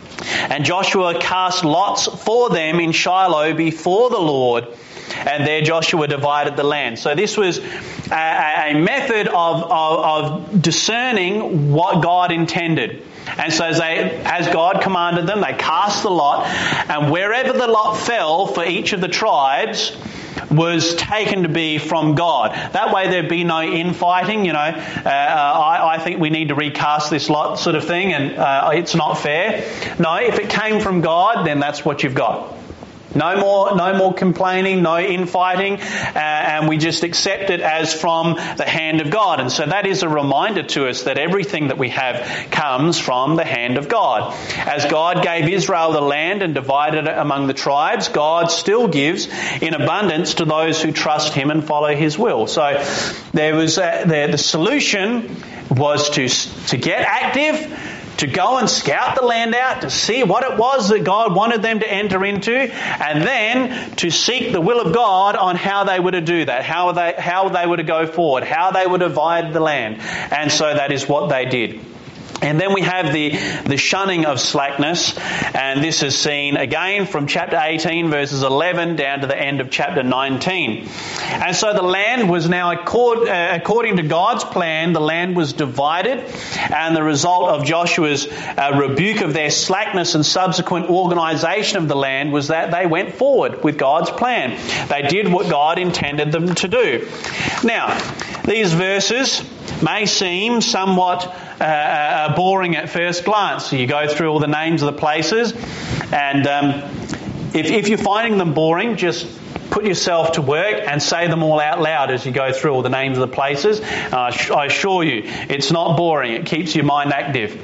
And Joshua cast lots for them in Shiloh before the Lord, and there Joshua divided the land. So this was a, a method of, of, of discerning what God intended. And so as, they, as God commanded them, they cast the lot, and wherever the lot fell for each of the tribes was taken to be from God. That way there'd be no infighting, you know, uh, I, I think we need to recast this lot sort of thing, and uh, it's not fair. No, if it came from God, then that's what you've got. No more, no more complaining, no infighting, uh, and we just accept it as from the hand of God. And so that is a reminder to us that everything that we have comes from the hand of God. As God gave Israel the land and divided it among the tribes, God still gives in abundance to those who trust Him and follow His will. So there was a, the, the solution was to to get active, to go and scout the land out, to see what it was that God wanted them to enter into, and then to seek the will of God on how they were to do that, how they how they were to go forward, how they would divide the land. And so that is what they did. And then we have the, the shunning of slackness, and this is seen again from chapter eighteen, verses eleven, down to the end of chapter nineteen. And so the land was now, accord, uh, according to God's plan, the land was divided, and the result of Joshua's uh, rebuke of their slackness and subsequent organisation of the land was that they went forward with God's plan. They did what God intended them to do. Now, these verses may seem somewhat uh, uh, boring at first glance. So you go through all the names of the places, and um, if, if you're finding them boring, just put yourself to work and say them all out loud as you go through all the names of the places. Uh, I assure you, it's not boring. It keeps your mind active.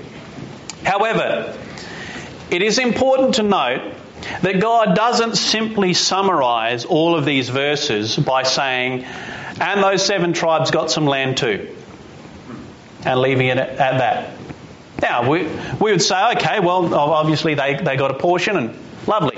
However, it is important to note that God doesn't simply summarise all of these verses by saying, "And those seven tribes got some land too," and leaving it at that. Now, we we would say, okay, well, obviously they, they got a portion, and lovely.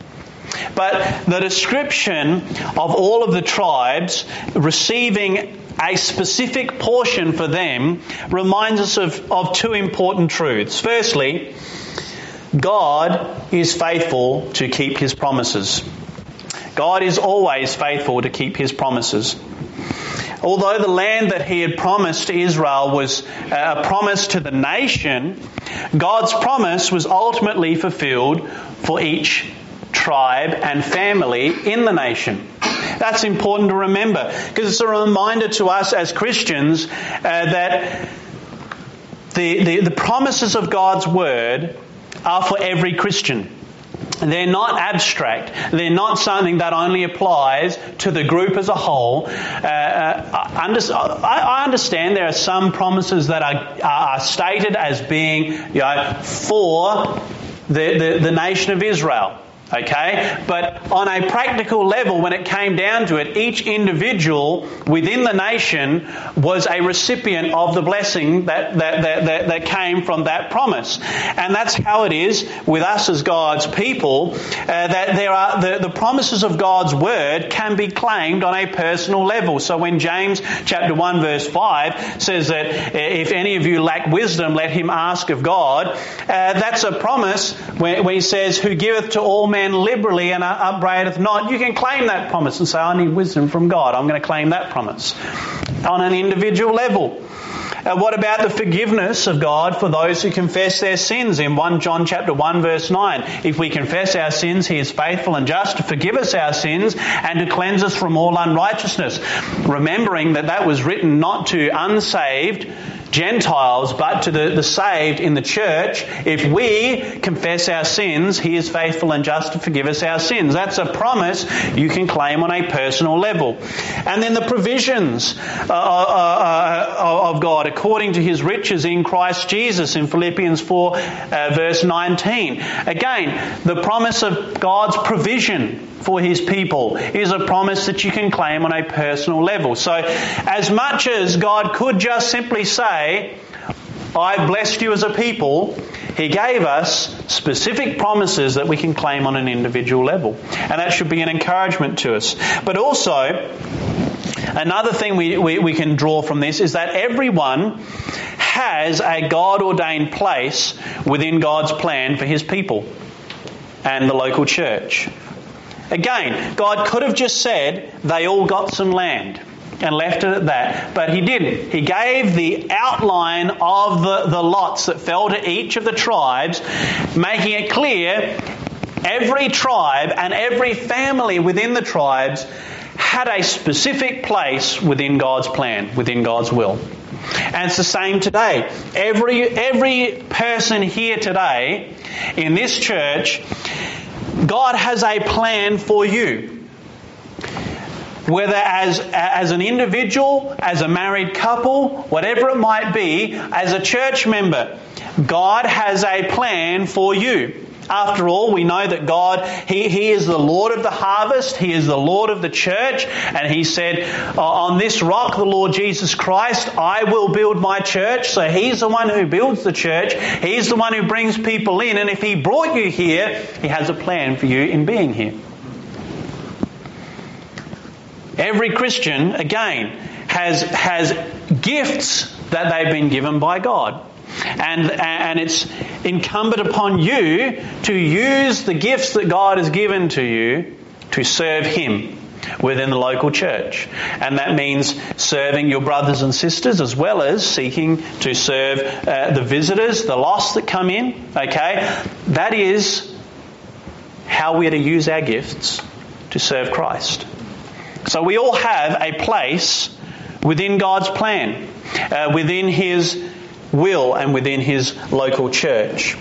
But the description of all of the tribes receiving a specific portion for them reminds us of, of two important truths. Firstly, God is faithful to keep His promises. God is always faithful to keep His promises. Although the land that He had promised to Israel was a promise to the nation, God's promise was ultimately fulfilled for each tribe and family in the nation. That's important to remember, because it's a reminder to us as Christians uh, that the, the, the promises of God's Word are for every Christian. They're not abstract. They're not something that only applies to the group as a whole. Uh, uh, I understand there are some promises that are, are stated as being, you know, for the, the, the nation of Israel. Okay? But on a practical level, when it came down to it, each individual within the nation was a recipient of the blessing that, that, that, that, that came from that promise. And that's how it is with us as God's people, uh, that there are the, the promises of God's Word can be claimed on a personal level. So when James chapter one verse five says that if any of you lack wisdom, let him ask of God, uh, that's a promise when, when he says, who giveth to all men man liberally and upbraideth not, you can claim that promise and say, I need wisdom from God. I'm going to claim that promise on an individual level. Uh, what about the forgiveness of God for those who confess their sins? In First John chapter one verse nine, if we confess our sins, He is faithful and just to forgive us our sins and to cleanse us from all unrighteousness. Remembering that that was written not to unsaved Gentiles, but to the, the saved in the church. If we confess our sins, He is faithful and just to forgive us our sins. That's a promise you can claim on a personal level. And then the provisions uh, uh, of God according to His riches in Christ Jesus in Philippians four uh, verse nineteen. Again, the promise of God's provision for His people is a promise that you can claim on a personal level. So as much as God could just simply say, I blessed you as a people, He gave us specific promises that we can claim on an individual level. And that should be an encouragement to us. But also, another thing we, we, we can draw from this is that everyone has a God-ordained place within God's plan for His people and the local church. Again, God could have just said they all got some land and left it at that, but He didn't. He gave the outline of the, the lots that fell to each of the tribes, making it clear every tribe and every family within the tribes had a specific place within God's plan, within God's will. And it's the same today. Every, every person here today in this church, God has a plan for you. Whether as, as an individual, as a married couple, whatever it might be, as a church member, God has a plan for you. After all, we know that God, He, He is the Lord of the harvest. He is the Lord of the church. And He said, on this rock, the Lord Jesus Christ, I will build my church. So He's the one who builds the church. He's the one who brings people in. And if He brought you here, He has a plan for you in being here. Every Christian, again, has, has gifts that they've been given by God. And, and it's incumbent upon you to use the gifts that God has given to you to serve Him within the local church. And that means serving your brothers and sisters as well as seeking to serve uh, the visitors, the lost that come in. Okay? That is how we're to use our gifts to serve Christ. So we all have a place within God's plan, uh, within His will and within His local church.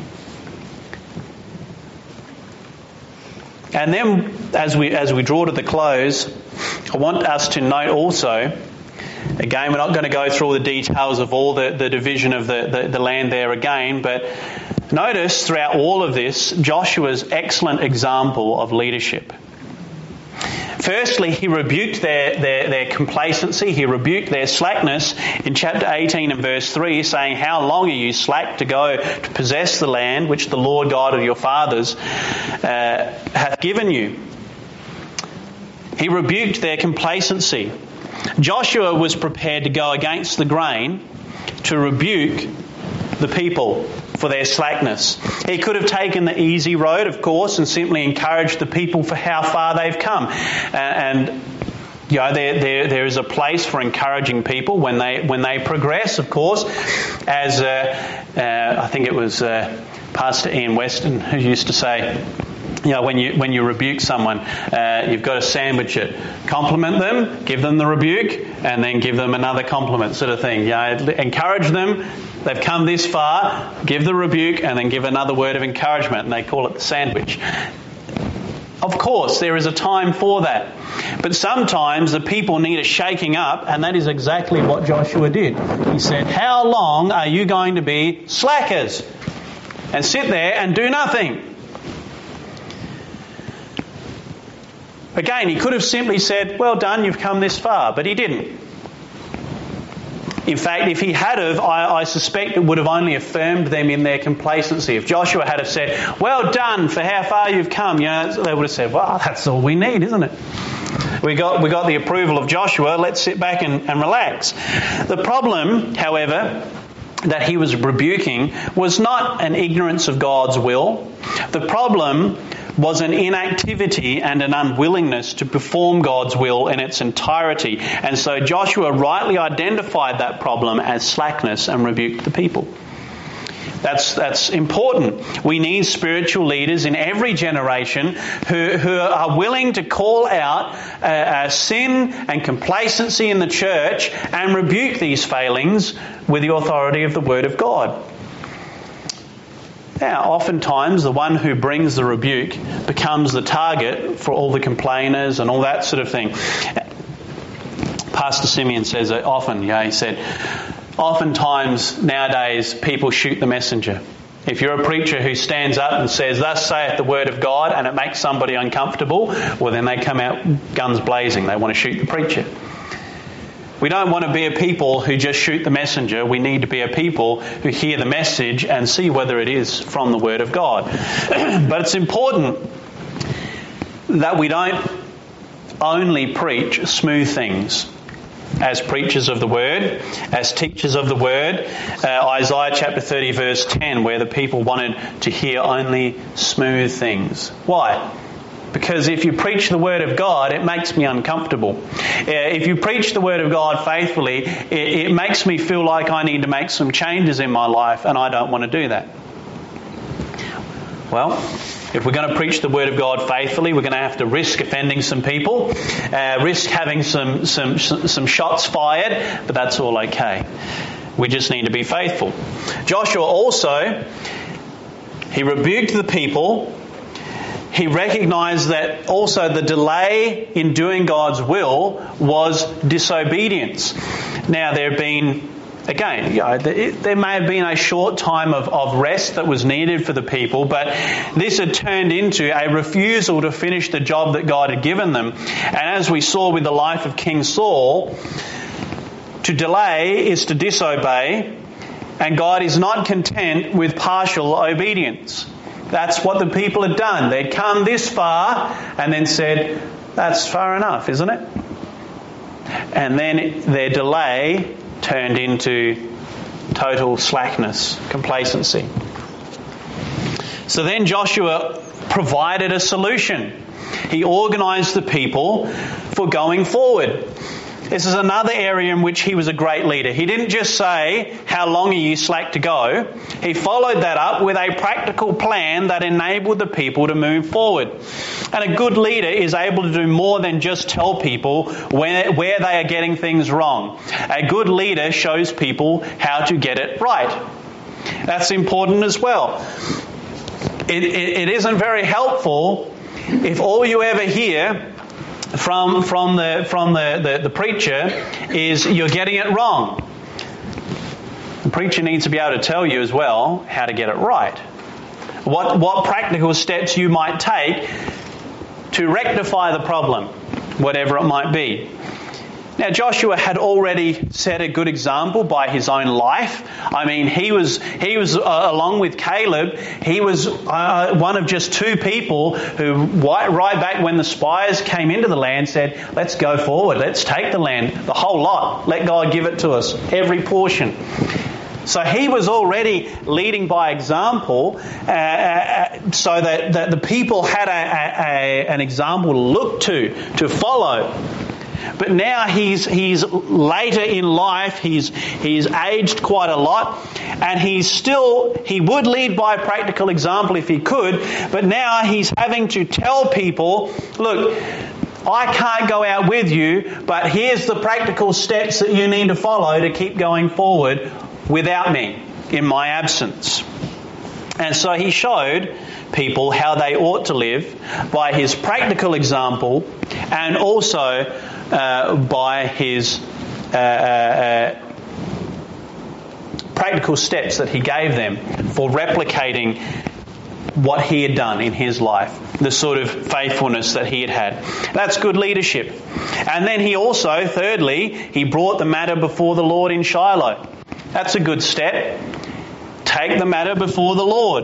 And then as we as we draw to the close, I want us to note also, again, we're not going to go through all the details of all the, the division of the, the, the land there again, but notice throughout all of this, Joshua's excellent example of leadership. Firstly, he rebuked their, their, their complacency. He rebuked their slackness in chapter eighteen and verse three, saying, how long are you slack to go to possess the land which the Lord God of your fathers uh, hath given you? He rebuked their complacency. Joshua was prepared to go against the grain to rebuke the people for their slackness. He could have taken the easy road, of course, and simply encouraged the people for how far they've come. Uh, and you know, there, there, there is a place for encouraging people when they when they progress, of course. As uh, uh, I think it was uh, Pastor Ian Weston who used to say, you know, when you when you rebuke someone, uh, you've got to sandwich it. Compliment them, give them the rebuke, and then give them another compliment, sort of thing. You know, encourage them. They've come this far, give the rebuke, and then give another word of encouragement, and they call it the sandwich. Of course, there is a time for that. But sometimes the people need a shaking up, and that is exactly what Joshua did. He said, how long are you going to be slackers and sit there and do nothing? Again, he could have simply said, well done, you've come this far, but he didn't. In fact, if he had have, I, I suspect it would have only affirmed them in their complacency. If Joshua had have said, well done for how far you've come, you know, they would have said, well, that's all we need, isn't it? We got we got the approval of Joshua, let's sit back and, and relax. The problem, however, that he was rebuking was not an ignorance of God's will. The problem was an inactivity and an unwillingness to perform God's will in its entirety. And so Joshua rightly identified that problem as slackness and rebuked the people. That's that's important. We need spiritual leaders in every generation who, who are willing to call out uh, uh, sin and complacency in the church and rebuke these failings with the authority of the Word of God. Now, oftentimes the one who brings the rebuke becomes the target for all the complainers and all that sort of thing. Pastor Simeon says it often, yeah, he said, oftentimes nowadays people shoot the messenger. If you're a preacher who stands up and says, "Thus saith the Word of God," and it makes somebody uncomfortable, well then they come out guns blazing. They want to shoot the preacher. We don't want to be a people who just shoot the messenger. We need to be a people who hear the message and see whether it is from the Word of God. But it's important that we don't only preach smooth things. As preachers of the Word, as teachers of the Word, uh, Isaiah chapter thirty verse ten, where the people wanted to hear only smooth things. Why? Because if you preach the Word of God, it makes me uncomfortable. Uh, if you preach the Word of God faithfully, it, it makes me feel like I need to make some changes in my life, and I don't want to do that. Well, if we're going to preach the Word of God faithfully, we're going to have to risk offending some people, uh, risk having some, some, some shots fired, but that's all okay. We just need to be faithful. Joshua also, he rebuked the people. He recognised that also the delay in doing God's will was disobedience. Now, there have been, again, you know, there may have been a short time of, of rest that was needed for the people, but this had turned into a refusal to finish the job that God had given them. And as we saw with the life of King Saul, to delay is to disobey, and God is not content with partial obedience. That's what the people had done. They'd come this far and then said, "That's far enough, isn't it?" And then their delay turned into total slackness, complacency. So then Joshua provided a solution. He organised the people for going forward. This is another area in which he was a great leader. He didn't just say, "How long are you slack to go?" He followed that up with a practical plan that enabled the people to move forward. And a good leader is able to do more than just tell people where, where they are getting things wrong. A good leader shows people how to get it right. That's important as well. It, it, it isn't very helpful if all you ever hear from from the from the, the, the preacher is, "You're getting it wrong." The preacher needs to be able to tell you as well how to get it right. What what practical steps you might take to rectify the problem, whatever it might be. Now, Joshua had already set a good example by his own life. I mean, he was, he was uh, along with Caleb, he was uh, one of just two people who, right, right back when the spies came into the land, said, "Let's go forward, let's take the land, the whole lot. Let God give it to us, every portion." So he was already leading by example, uh, uh, so that, that the people had a, a, a, an example to look to, to follow. But now he's he's later in life, he's he's aged quite a lot, and he's still, he would lead by practical example if he could, but now he's having to tell people, "Look, I can't go out with you, but here's the practical steps that you need to follow to keep going forward without me, in my absence." And so he showed people how they ought to live by his practical example, and also uh, by his uh, uh, practical steps that he gave them for replicating what he had done in his life, the sort of faithfulness that he had had. That's good leadership. And then he also, thirdly, he brought the matter before the Lord in Shiloh. That's a good step. Take the matter before the Lord.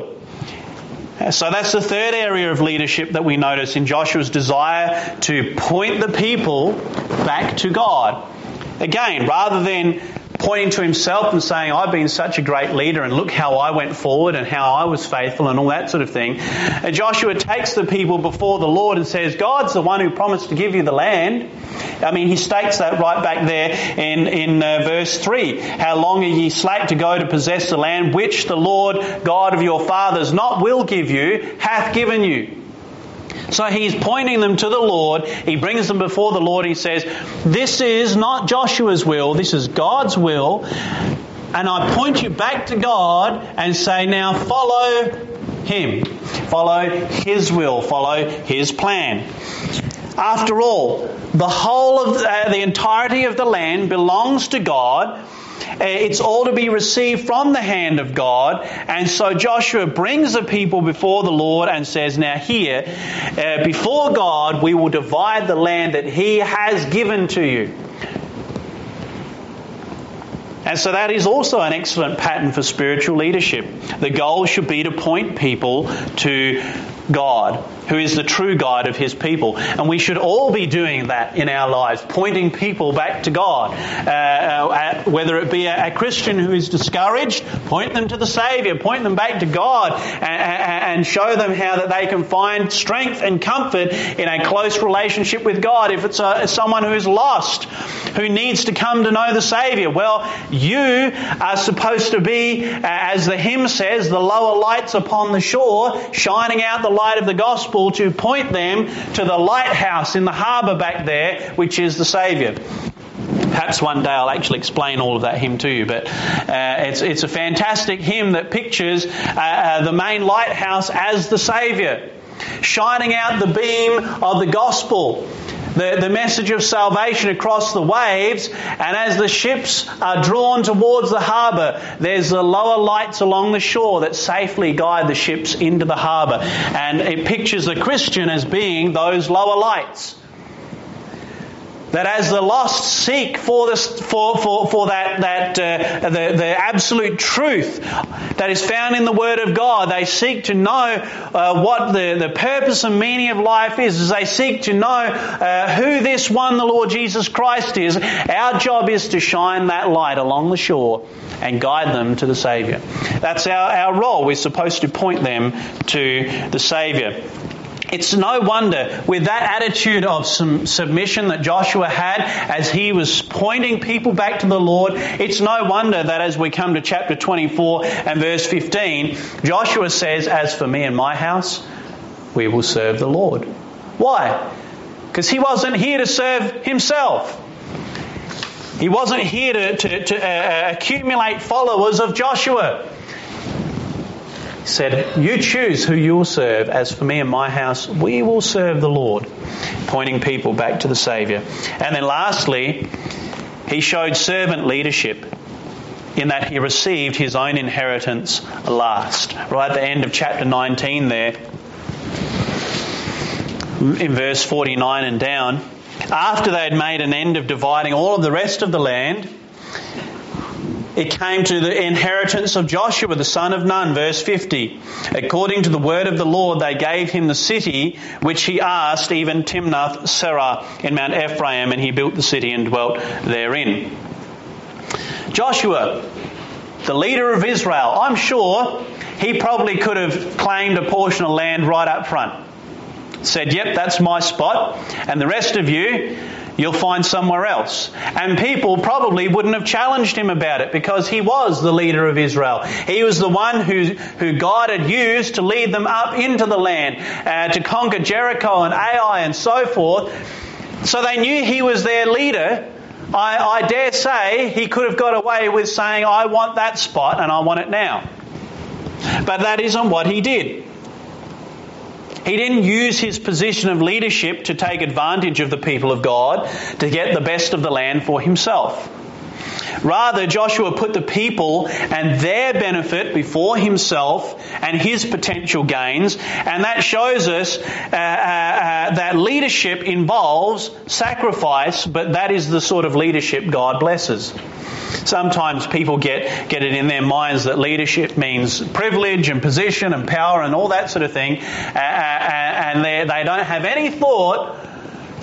So that's the third area of leadership that we notice in Joshua's desire to point the people back to God. Again, rather than pointing to himself and saying, I've been such a great leader and look how I went forward and how I was faithful and all that sort of thing. And Joshua takes the people before the Lord and says, God's the one who promised to give you the land. I mean, he states that right back there in, in uh, verse three. How long are ye slack to go to possess the land which the Lord God of your fathers not will give you, hath given you? So he's pointing them to the Lord. He brings them before the Lord. He says, this is not Joshua's will. This is God's will. And I point you back to God and say, now follow Him. Follow His will. Follow His plan. After all, the whole of the, uh, the entirety of the land belongs to God. It's all to be received from the hand of God. And so Joshua brings the people before the Lord and says, now here, uh, before God, we will divide the land that He has given to you. And so that is also an excellent pattern for spiritual leadership. The goal should be to point people to God, who is the true guide of His people. And we should all be doing that in our lives, pointing people back to God. Uh, uh, whether it be a, a Christian who is discouraged, point them to the Saviour, point them back to God, and, and show them how that they can find strength and comfort in a close relationship with God. If it's a, someone who is lost, who needs to come to know the Saviour, well, you are supposed to be, uh, as the hymn says, the lower lights upon the shore, shining out the light of the gospel to point them to the lighthouse in the harbour back there, which is the Saviour. Perhaps one day I'll actually explain all of that hymn to you, but uh, it's it's a fantastic hymn that pictures uh, uh, the main lighthouse as the Saviour, shining out the beam of the gospel, the, the message of salvation across the waves. And as the ships are drawn towards the harbour, there's the lower lights along the shore that safely guide the ships into the harbour. And it pictures the Christian as being those lower lights. That as the lost seek for this, for for for that that uh, the the absolute truth that is found in the Word of God, they seek to know uh, what the the purpose and meaning of life is. As they seek to know uh, who this one, the Lord Jesus Christ, is, our job is to shine that light along the shore and guide them to the Saviour. That's our our role. We're supposed to point them to the Saviour. It's no wonder, with that attitude of some submission that Joshua had as he was pointing people back to the Lord, it's no wonder that as we come to chapter twenty-four and verse fifteen, Joshua says, as for me and my house, we will serve the Lord. Why? Because he wasn't here to serve himself. He wasn't here to, to, to uh, accumulate followers of Joshua. He said, you choose who you will serve. As for me and my house, we will serve the Lord. Pointing people back to the Saviour. And then lastly, he showed servant leadership in that he received his own inheritance last. Right at the end of chapter nineteen there, in verse forty-nine and down, after they had made an end of dividing all of the rest of the land, it came to the inheritance of Joshua, the son of Nun, verse fifty. According to the word of the Lord, they gave him the city which he asked, even Timnath Serah in Mount Ephraim, and he built the city and dwelt therein. Joshua, the leader of Israel, I'm sure he probably could have claimed a portion of land right up front. Said, yep, that's my spot, and the rest of you, you'll find somewhere else. And people probably wouldn't have challenged him about it because he was the leader of Israel. He was the one who, who God had used to lead them up into the land, uh, to conquer Jericho and Ai and so forth. So they knew he was their leader. I, I dare say he could have got away with saying, I want that spot and I want it now. But that isn't what he did. He didn't use his position of leadership to take advantage of the people of God to get the best of the land for himself. Rather, Joshua put the people and their benefit before himself and his potential gains, and that shows us uh, uh, uh, that leadership involves sacrifice, but that is the sort of leadership God blesses. Sometimes people get, get it in their minds that leadership means privilege and position and power and all that sort of thing, uh, and they, they don't have any thought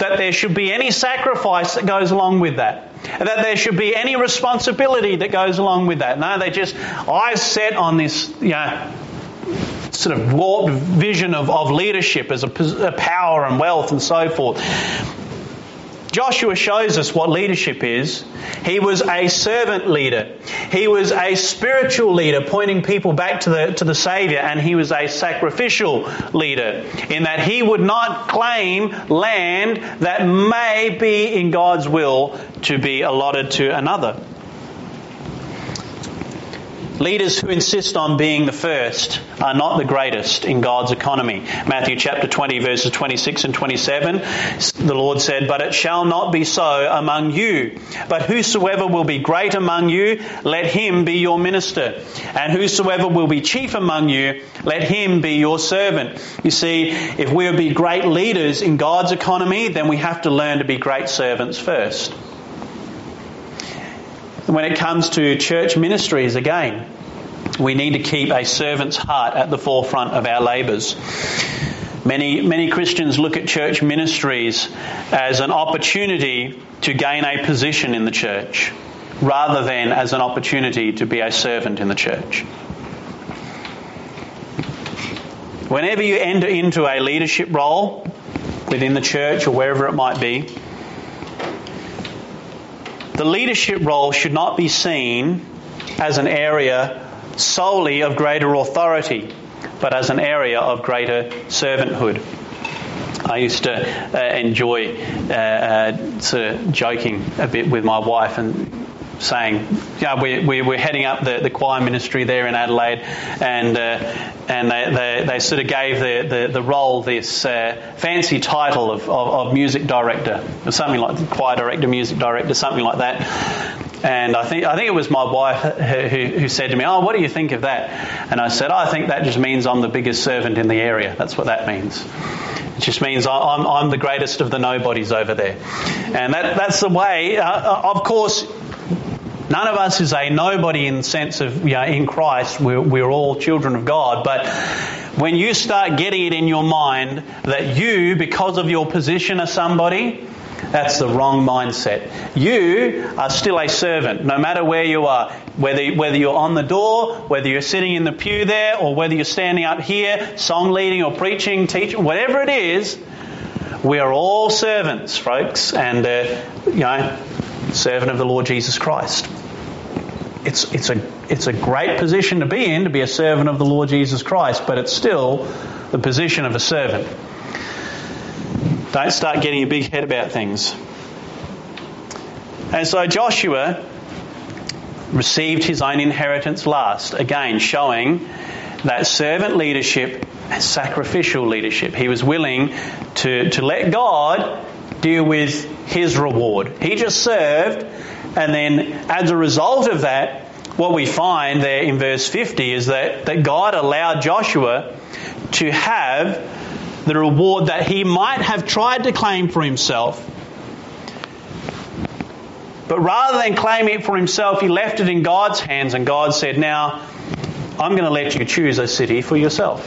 that there should be any sacrifice that goes along with that. That there should be any responsibility that goes along with that. No, they just eyes set on this, you know, sort of warped vision of, of leadership as a, a power and wealth and so forth. Joshua shows us what leadership is. He was a servant leader. He was a spiritual leader, pointing people back to the to the Saviour, and he was a sacrificial leader in that he would not claim land that may be in God's will to be allotted to another. Leaders who insist on being the first are not the greatest in God's economy. Matthew chapter twenty verses twenty-six and twenty-seven, the Lord said, "But it shall not be so among you. But whosoever will be great among you, let him be your minister. And whosoever will be chief among you, let him be your servant." You see, if we will be great leaders in God's economy, then we have to learn to be great servants first. When it comes to church ministries, again, we need to keep a servant's heart at the forefront of our labours. Many, many Christians look at church ministries as an opportunity to gain a position in the church, rather than as an opportunity to be a servant in the church. Whenever you enter into a leadership role within the church or wherever it might be, the leadership role should not be seen as an area solely of greater authority, but as an area of greater servanthood. I used to uh, enjoy uh, uh, sort of joking a bit with my wife and saying, you know, we, we, we're heading up the, the choir ministry there in Adelaide, and uh, and they, they, they sort of gave the, the, the role this uh, fancy title of, of, of music director, or something like choir director, music director, something like that. And I think I think it was my wife who, who said to me, "Oh, what do you think of that?" And I said, oh, "I think that just means I'm the biggest servant in the area. That's what that means. It just means I'm I'm the greatest of the nobodies over there." And that that's the way. Uh, of course, none of us is a nobody in the sense of, you know, in Christ we're, we're all children of God. But when you start getting it in your mind that you, because of your position, are somebody, that's the wrong mindset. You are still a servant, no matter where you are. Whether whether you're on the door, whether you're sitting in the pew there, or whether you're standing up here, song leading or preaching, teaching, whatever it is, we are all servants, folks, and uh, you know, servant of the Lord Jesus Christ. It's it's a it's a great position to be in, to be a servant of the Lord Jesus Christ, but it's still the position of a servant. Don't start getting a big head about things. And so Joshua received his own inheritance last, again showing that servant leadership and sacrificial leadership. He was willing to, to let God deal with his reward. He just served, and then as a result of that, what we find there in verse fifty is that, that God allowed Joshua to have the reward that he might have tried to claim for himself. But rather than claim it for himself, he left it in God's hands, and God said, "Now, I'm going to let you choose a city for yourself."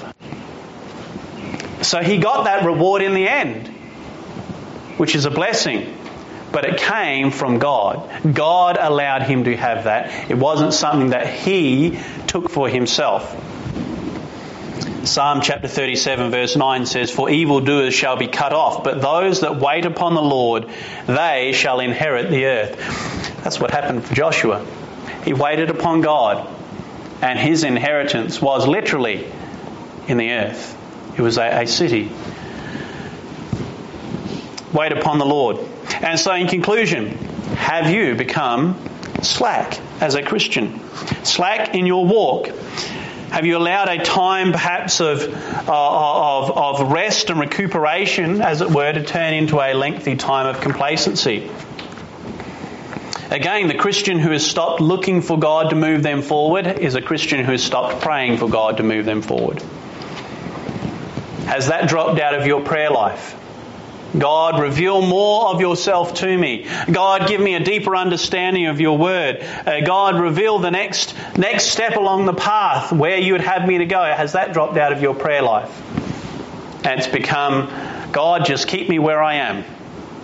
So he got that reward in the end, which is a blessing. But it came from God. God allowed him to have that. It wasn't something that he took for himself. Psalm chapter thirty-seven verse nine says, "For evildoers shall be cut off, but those that wait upon the Lord, they shall inherit the earth." That's what happened for Joshua. He waited upon God, and his inheritance was literally in the earth. It was a, a city. Wait upon the Lord. And so in conclusion, have you become slack as a Christian? Slack in your walk? Have you allowed a time perhaps of, uh, of, of rest and recuperation, as it were, to turn into a lengthy time of complacency? Again, the Christian who has stopped looking for God to move them forward is a Christian who has stopped praying for God to move them forward. Has that dropped out of your prayer life? God, reveal more of yourself to me. God, give me a deeper understanding of your word. Uh, God, reveal the next next step along the path where you would have me to go. Has that dropped out of your prayer life? And it's become, God, just keep me where I am.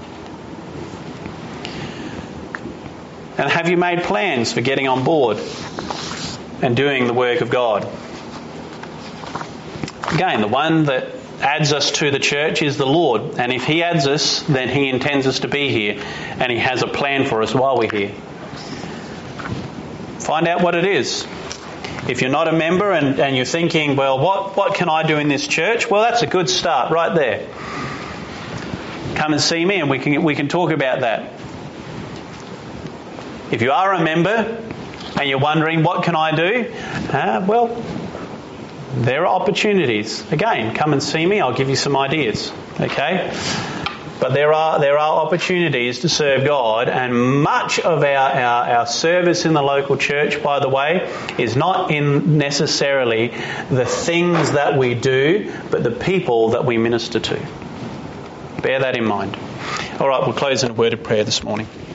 And have you made plans for getting on board and doing the work of God? Again, the one that adds us to the church is the Lord. And if He adds us, then He intends us to be here. And He has a plan for us while we're here. Find out what it is. If you're not a member and, and you're thinking, well, what, what can I do in this church? Well, that's a good start right there. Come and see me and we can we can talk about that. If you are a member and you're wondering, what can I do? Uh, well, there are opportunities. Again, come and see me. I'll give you some ideas. Okay? But there are there are opportunities to serve God, and much of our, our, our service in the local church, by the way, is not in necessarily the things that we do, but the people that we minister to. Bear that in mind. All right, we'll close in a word of prayer this morning.